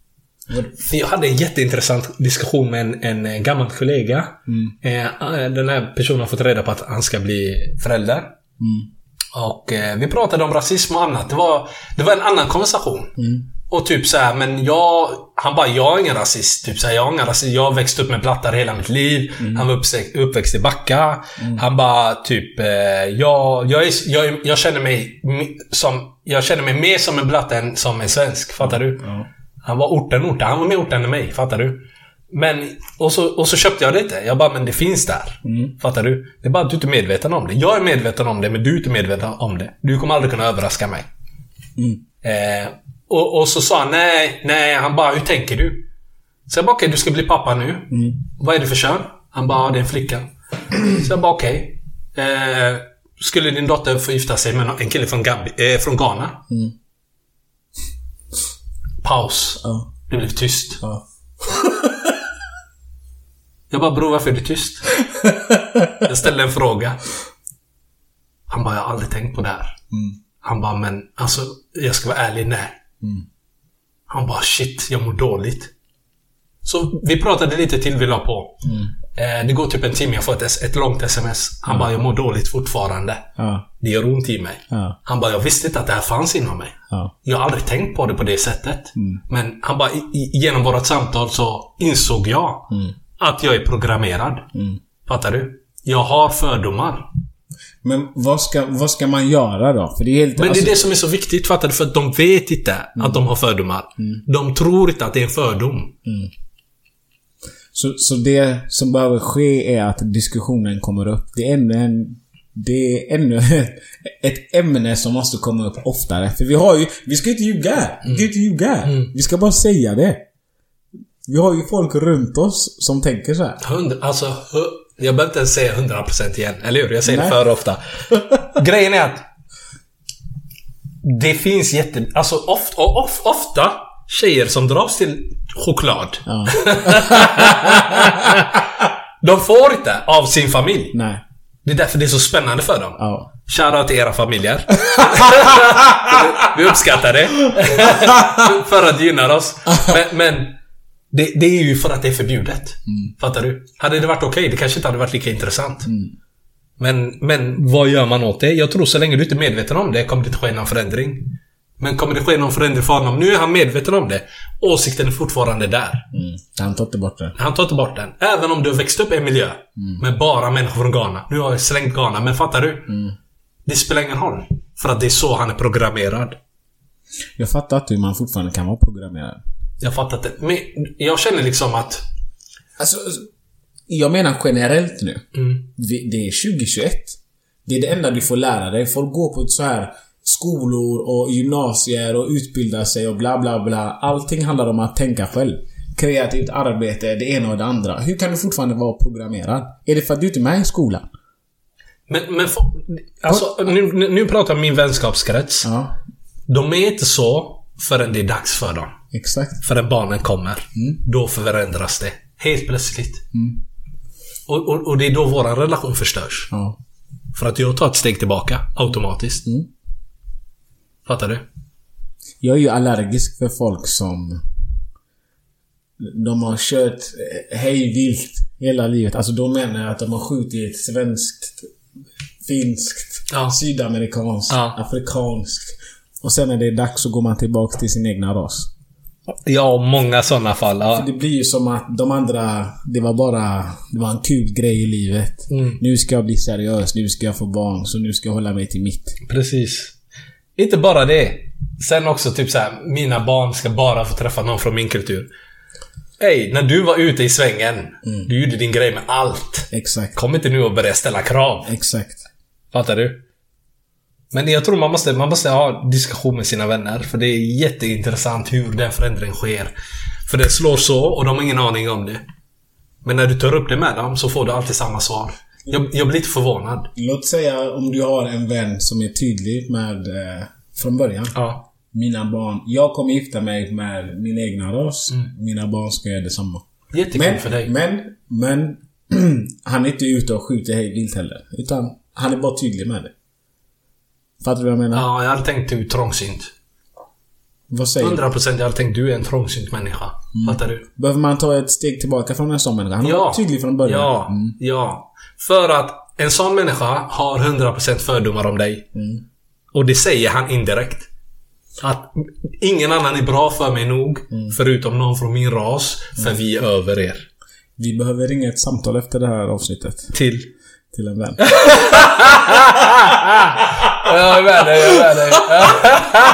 För jag hade en jätteintressant diskussion med en, en gammal kollega. Mm. Eh, den här personen har fått reda på att han ska bli förälder.
Mm.
Och eh, vi pratade om rasism och annat. Det var, det var en annan konversation.
Mm.
Och typ så här, men jag... Han bara, jag är ingen rasist. Typ så här, jag är ingen rasist. Jag har växt upp med blattar hela mitt liv. Mm. Han var uppväxt, uppväxt i Backa. Mm. Han bara, typ... Eh, jag, jag, är, jag, jag känner mig som... Jag känner mig mer som en blatt än som en svensk. Fattar du?
Mm.
Han var orten orten. Han var mer orten än mig. Fattar du? Men, och så, och så köpte jag det inte. Jag bara, men det finns där. Mm. Fattar du? Det är bara att du inte är medveten om det. Jag är medveten om det, men du är inte medveten om det. Du kommer aldrig kunna överraska mig. Mm. Eh, och, och så sa han, nej, nej. Han bara, hur tänker du? Så jag bara, okej, okay, du ska bli pappa nu. Mm. Vad är det för kön? Han bara, det är en flicka. Så jag bara, okej. Okay. Eh, skulle din dotter få gifta sig med en kille från, Gambi, eh, från Ghana? Mm. Paus. Ja. Det blev tyst. Ja. Jag bara, bror, varför är det tyst? Jag ställde en fråga. Han bara, jag har aldrig tänkt på det här. Mm. Han bara, men alltså, jag ska vara ärlig, nej. Mm. Han bara, shit, jag mår dåligt. Så vi pratade lite till, vi la på. Mm. Eh, det går typ en timme, jag får ett, ett långt sms. Han mm. bara, jag mår dåligt fortfarande. Mm. Det gör ont i mig. Mm. Han bara, jag visste inte att det här fanns inom mig. Mm. Jag har aldrig tänkt på det på det sättet. Mm. Men han bara, i, genom vårt samtal så insåg jag mm. att jag är programmerad. Mm. Fattar du? Jag har fördomar.
Men vad ska, vad ska man göra då? För det är helt,
Men
alltså...
det är det som är så viktigt, fattar du? För att de vet inte mm. att de har fördomar. Mm. De tror inte att det är en fördom. Mm.
Så, så det som behöver ske är att diskussionen kommer upp. Det är ännu, en, det är ännu ett, ett ämne som måste komma upp oftare. För vi har ju, vi ska inte ljuga. Vi ska inte ljuga. Mm. Vi ska bara säga det. Vi har ju folk runt oss som tänker så här.
Hundra, alltså, jag behöver inte ens säga hundra procent igen. Eller hur? Jag säger Nej. det för ofta. Grejen är att det finns jätte... Alltså ofta, of, ofta tjejer som dras till choklad. Ja. De får inte av sin familj.
Nej.
Det är därför det är så spännande för dem.
Ja.
Shoutout till era familjer. Vi uppskattar det. För att gynna oss. Men... men Det, det är ju för att det är förbjudet. Mm. Fattar du? Hade det varit okej, okay, det kanske inte hade varit lika intressant. Mm. Men, men vad gör man åt det? Jag tror så länge du inte är medveten om det kommer det inte ske någon förändring. Men kommer det ske någon förändring för honom? Nu är han medveten om det. Åsikten är fortfarande där.
Mm. Han tar inte bort den.
Han tar inte bort den. Även om du har växt upp i en miljö mm. med bara människor från Ghana. Nu har jag slängt Ghana, men fattar du? Mm. Det spelar ingen roll. För att det är så han är programmerad.
Jag fattar att man fortfarande kan vara programmerad.
Jag fattar inte. Men jag känner liksom att...
Alltså, jag menar generellt nu. Mm. Det är tjugo tjugoett. Det är det enda du får lära dig. Folk går på så här skolor och gymnasier och utbilda sig och bla bla bla. Allting handlar om att tänka själv. Kreativt arbete, det ena och det andra. Hur kan du fortfarande vara programmerad? Är det för att du inte är med i skolan?
Men, men för, alltså, nu, nu pratar jag min vänskapskrets. Ja. De är inte så förrän det är dags för dem.
Exakt.
Förrän barnen kommer. Mm. Då förändras det. Helt plötsligt. Mm. Och, och, och det är då vår relation förstörs. Ja. För att jag tar ett steg tillbaka automatiskt. Mm. Fattar du?
Jag är ju allergisk för folk som de har kört hej vilt hela livet. Alltså de menar att de har skjutit svenskt, finskt, ja. sydamerikanskt, ja. afrikanskt. Och sen när det är dags så går man tillbaka till sin egna ras.
Ja, många sådana fall. Ja.
För det blir ju som att de andra, det var bara, det var en kul grej i livet. Mm. Nu ska jag bli seriös, nu ska jag få barn, så nu ska jag hålla mig till mitt.
Precis. Inte bara det. Sen också typ så här, mina barn ska bara få träffa någon från min kultur. Hej, när du var ute i svängen, mm. du gjorde din grej med allt.
Exakt.
Kom inte nu och börja ställa krav.
Exakt.
Fattar du? Men jag tror man måste, man måste ha diskussion med sina vänner. För det är jätteintressant hur den förändringen sker. För det slår så och de har ingen aning om det. Men när du tar upp det med dem så får du alltid samma svar. Jag, jag blir lite förvånad.
Låt säga om du har en vän som är tydlig med eh, från början.
Ja.
Mina barn, jag kommer gifta mig med min egna ras. Mm. Mina barn ska göra detsamma.
Jättekul men, för dig.
Men, men han är inte ute och skjuter hej vilt heller. Utan han är bara tydlig med det. Fattar du vad jag menar?
Ja, jag hade tänkt du är trångsynt.
Vad säger
hundra procent jag hade tänkt du är en trångsynt människa. Mm. Fattar du?
Behöver man ta ett steg tillbaka från en sån människa? Han ja. var tydlig från början.
Ja, mm. ja. För att en sån människa har hundra procent fördomar om dig. Mm. Och det säger han indirekt. Att ingen annan är bra för mig nog. Mm. Förutom någon från min ras. För mm. vi är över er. Vi
behöver ringa ett samtal efter det här avsnittet.
Till?
Till en vän.
Jag är med dig, jag är med dig.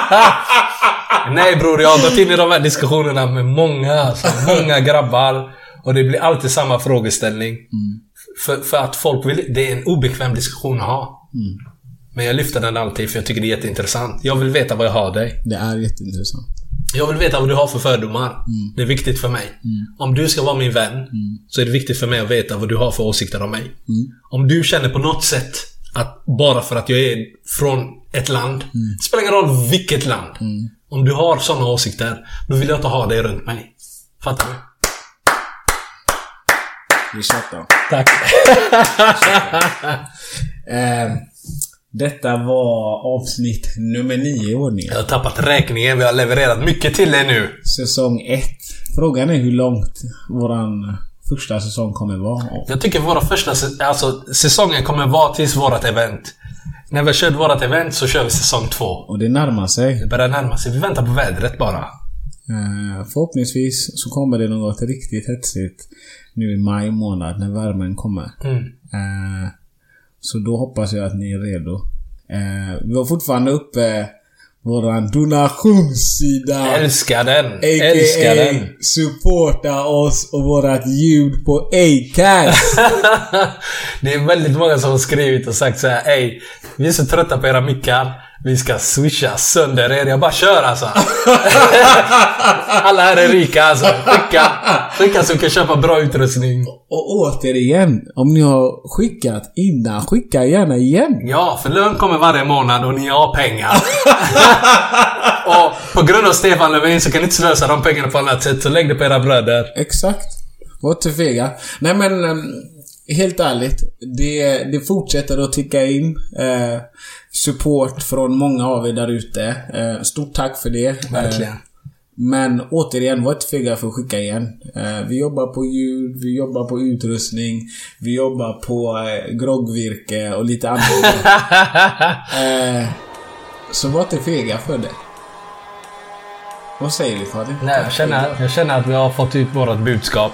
Nej bror, jag har gått in i de här diskussionerna med många, alltså, många grabbar. Och det blir alltid samma frågeställning.
Mm.
För, för att folk vill... Det är en obekväm diskussion att ha.
Mm.
Men jag lyfter den alltid för jag tycker det är jätteintressant. Jag vill veta vad jag har dig.
Det är jätteintressant.
Jag vill veta vad du har för fördomar.
Mm.
Det är viktigt för mig.
Mm.
Om du ska vara min vän
Mm.
så är det viktigt för mig att veta vad du har för åsikter om mig.
Mm.
Om du känner på något sätt att bara för att jag är från ett land,
Mm.
det spelar ingen roll vilket land.
Mm.
Om du har sådana åsikter, då vill jag inte ha dig runt mig. Fattar du?
Vi chattar.
Tack.
eh, detta var avsnitt nummer nio i ordningen.
Jag har tappat räkningen. Vi har levererat mycket till dig nu.
Säsong ett. Frågan är hur långt våran första säsong kommer vara.
Jag tycker våra första alltså, säsongen kommer vara tills vårat event. När vi kör vårat event så kör vi säsong två.
Och det närmar sig.
Det börjar närma sig. Vi väntar på vädret bara.
Eh, förhoppningsvis så kommer det något riktigt hetsigt nu i maj månad när värmen kommer.
Mm.
Eh, så då hoppas jag att ni är redo. Eh, vi har fortfarande uppe våran donationssida.
Älskar den.
A K A
Älskar den.
supporta oss och vårat ljud på Acast.
Det är väldigt många som har skrivit och sagt så här: ey, vi är så trötta på era mickar. Vi ska swisha sönder er. Jag bara kör alltså. Alla här är rika alltså. Skicka, skicka så vi kan köpa bra utrustning.
Och återigen, om ni har skickat innan, skicka gärna igen.
Ja, för lön kommer varje månad och ni har pengar. Och på grund av Stefan Löfven så kan ni inte slösa de pengarna på annat sätt. Så lägg det på era bröder.
Exakt. Var inte fega. Nej men, helt ärligt. Det, det fortsätter att ticka in. Eh, support från många av er där ute. Eh, stort tack för det.
Verkligen.
Eh, men återigen, var inte fega för att skicka igen. Eh, vi jobbar på ljud, vi jobbar på utrustning, vi jobbar på eh, groggvirke och lite annat. eh, så var inte fega för det. Vad säger vi, Fadir?
Nej, jag känner, jag känner att vi har fått ut vårt budskap.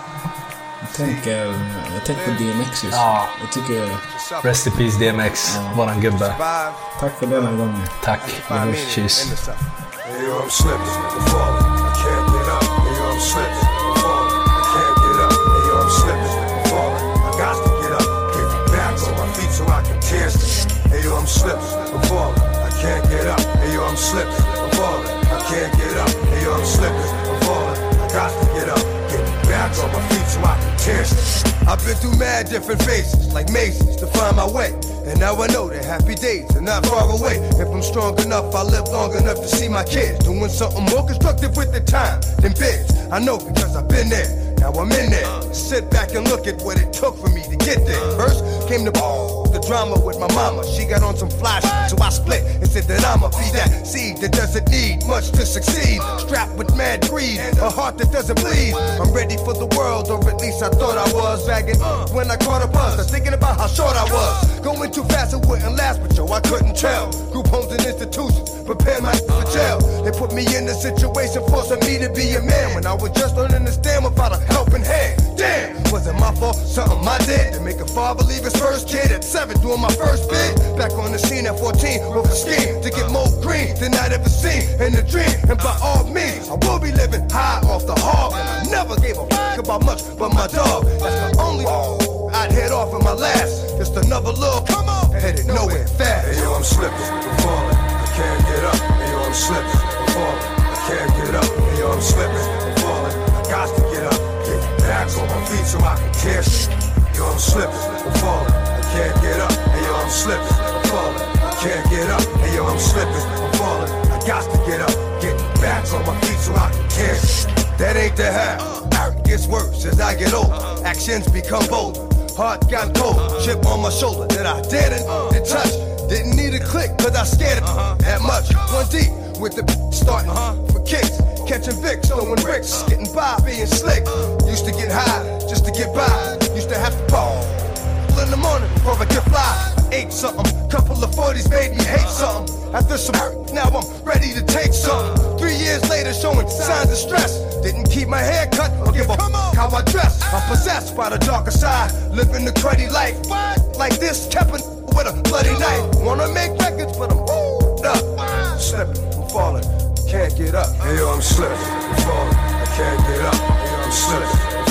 Jag tänker, jag tänker på D M X just.
Ja.
Jag tycker...
Rest in peace D M X, ja. Våran gubbe.
Tack för denna gången.
Tack. Cheers.
Hey, yo, I'm slipping, I'm falling, I can't get up. Hey, yo, I'm slipping, I'm falling, I can't get up. Hey, yo, I'm slipping, I'm falling, I got to get up. Get back on my feet so I can dance. Hey, yo, I'm slipping, I'm falling, I can't get up. Hey, yo, I'm slipping, I'm falling, I can't get up. Hey, yo, I'm slipping, I'm falling, I got to get up. Get back on my feet so I can dance. I've been through mad different phases, like mazes, to find my way. And now I know that happy days are not far away. If I'm strong enough, I'll live long enough to see my kids doing something more constructive with the time than bids. I know because I've been there, now I'm in there. Sit back and look at what it took for me to get there. First came the ball, the drama with my mama. She got on some fly shit, so I split and said that I'ma be that seed that doesn't need much to succeed. Strapped with mad greed, a heart that doesn't bleed. I'm ready for the world, or at least I thought I was. Bagging when I caught a buzz, I was thinking about how short I was. Going too fast, it wouldn't last, but yo, I couldn't tell. Group homes and institutions, prepare my for jail. They put me in a situation, forcing me to be a man. When I was just learning to stand without a helping hand. Damn, was it my fault? Something I did to make a father leave his first kid at seven, doing my first bid. Back on the scene at fourteen with a scheme to get more green than I'd ever seen in a dream. And by all means, I will be living high off the hog. And I never gave a fuck about much but my dog. That's the only I'd head off in my last. Just another little come on, headed nowhere fast. Hey yo, I'm slipping, I'm falling, I can't get up. Hey yo, I'm slipping, I'm falling, I can't get up. Hey yo, I'm slipping, I'm falling, I got to get up. Get back on my feet so I can tear shit. Yo, I'm slipping, I'm falling, I can't get up. Hey yo, I'm slipping, I'm falling, I can't get up. Hey yo, I'm slipping, I'm falling, I got to get up. Get back on my feet so I can tear shit. That ain't the half. It gets worse as I get older. Actions become bolder. Heart got cold, chip on my shoulder that I didn't to touch. Didn't need a click, cause I scared it that much. One deep with the starting for kicks. Catching Vicks, throwing bricks, getting by, being slick. Used to get high, just to get by. Used to have to ball in the morning before I get fly. Ate something, couple of forties made me hate something. After some hurt, now I'm ready to take something. Three years later, showing signs of stress. Didn't keep my hair cut or give a fuck how I dress. I'm possessed by the darker side, living the cruddy life. Like this, kept a with a bloody knife. Wanna make records, but I'm moved up. Slipping, I'm falling, can't get up. Hey yo, I'm slipping, I'm falling, I can't get up. Hey yo, I'm slipping, I'm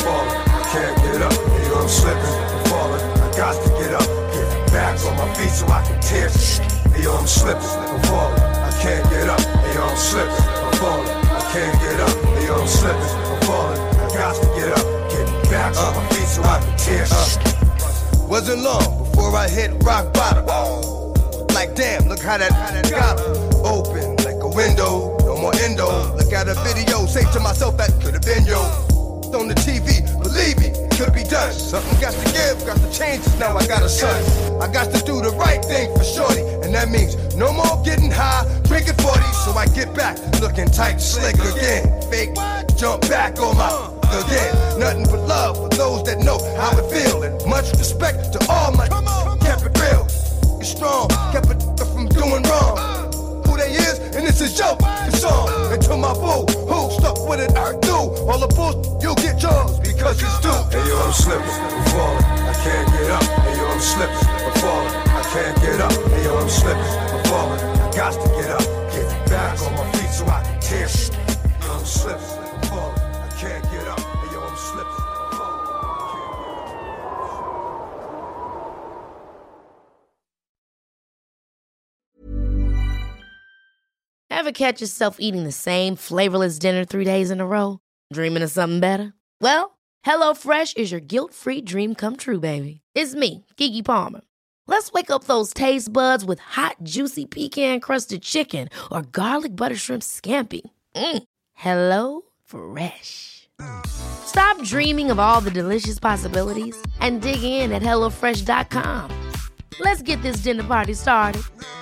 falling. I can't get up. Hey, yo, I'm slipping, I'm falling. I got to get up, get back on my feet so I can tear shit. Hey, yo, I'm slipping, I'm falling. I can't get up. Hey, yo, I'm slipping, I'm falling. I can't get up. Hey, yo, I'm slipping, I'm falling. I got to get up, get back on my feet so I can tear shit. Wasn't long before I hit rock bottom. Like damn, look how that, how that got open like a window. No more endo. Look at a video, say to myself that could have been yo. On the T V, believe me, it could be done. Something got to give, got to change. Now I got a son. I got to do the right thing for shorty, and that means no more getting high, drinking forty. So I get back, looking tight, slick again. Fake, jump back on my again. Nothing but love for those that know how it feel, and much respect to all my kept it real. It's strong, kept it from doing wrong. Who they is, and this is your song. And to my boo, who stuck with it, I do. All the bulls, you'll get yours because it's due. Hey yo, I'm slipping, I'm falling. I can't get up. Hey yo, I'm slipping, I'm falling. I can't get up. Hey yo, I'm slipping, I'm falling. I got to get up, get back on my feet so I can tear shit. Hey yo, I'm slipping, I'm falling. I can't get up. Hey yo, I'm slipping, I'm falling.
Ever catch yourself eating the same flavorless dinner three days in a row? Dreaming of something better? Well, HelloFresh is your guilt-free dream come true, baby. It's me, Keke Palmer. Let's wake up those taste buds with hot, juicy pecan-crusted chicken or garlic butter shrimp scampi. Mm. Hello Fresh. Stop dreaming of all the delicious possibilities and dig in at hello fresh dot com. Let's get this dinner party started.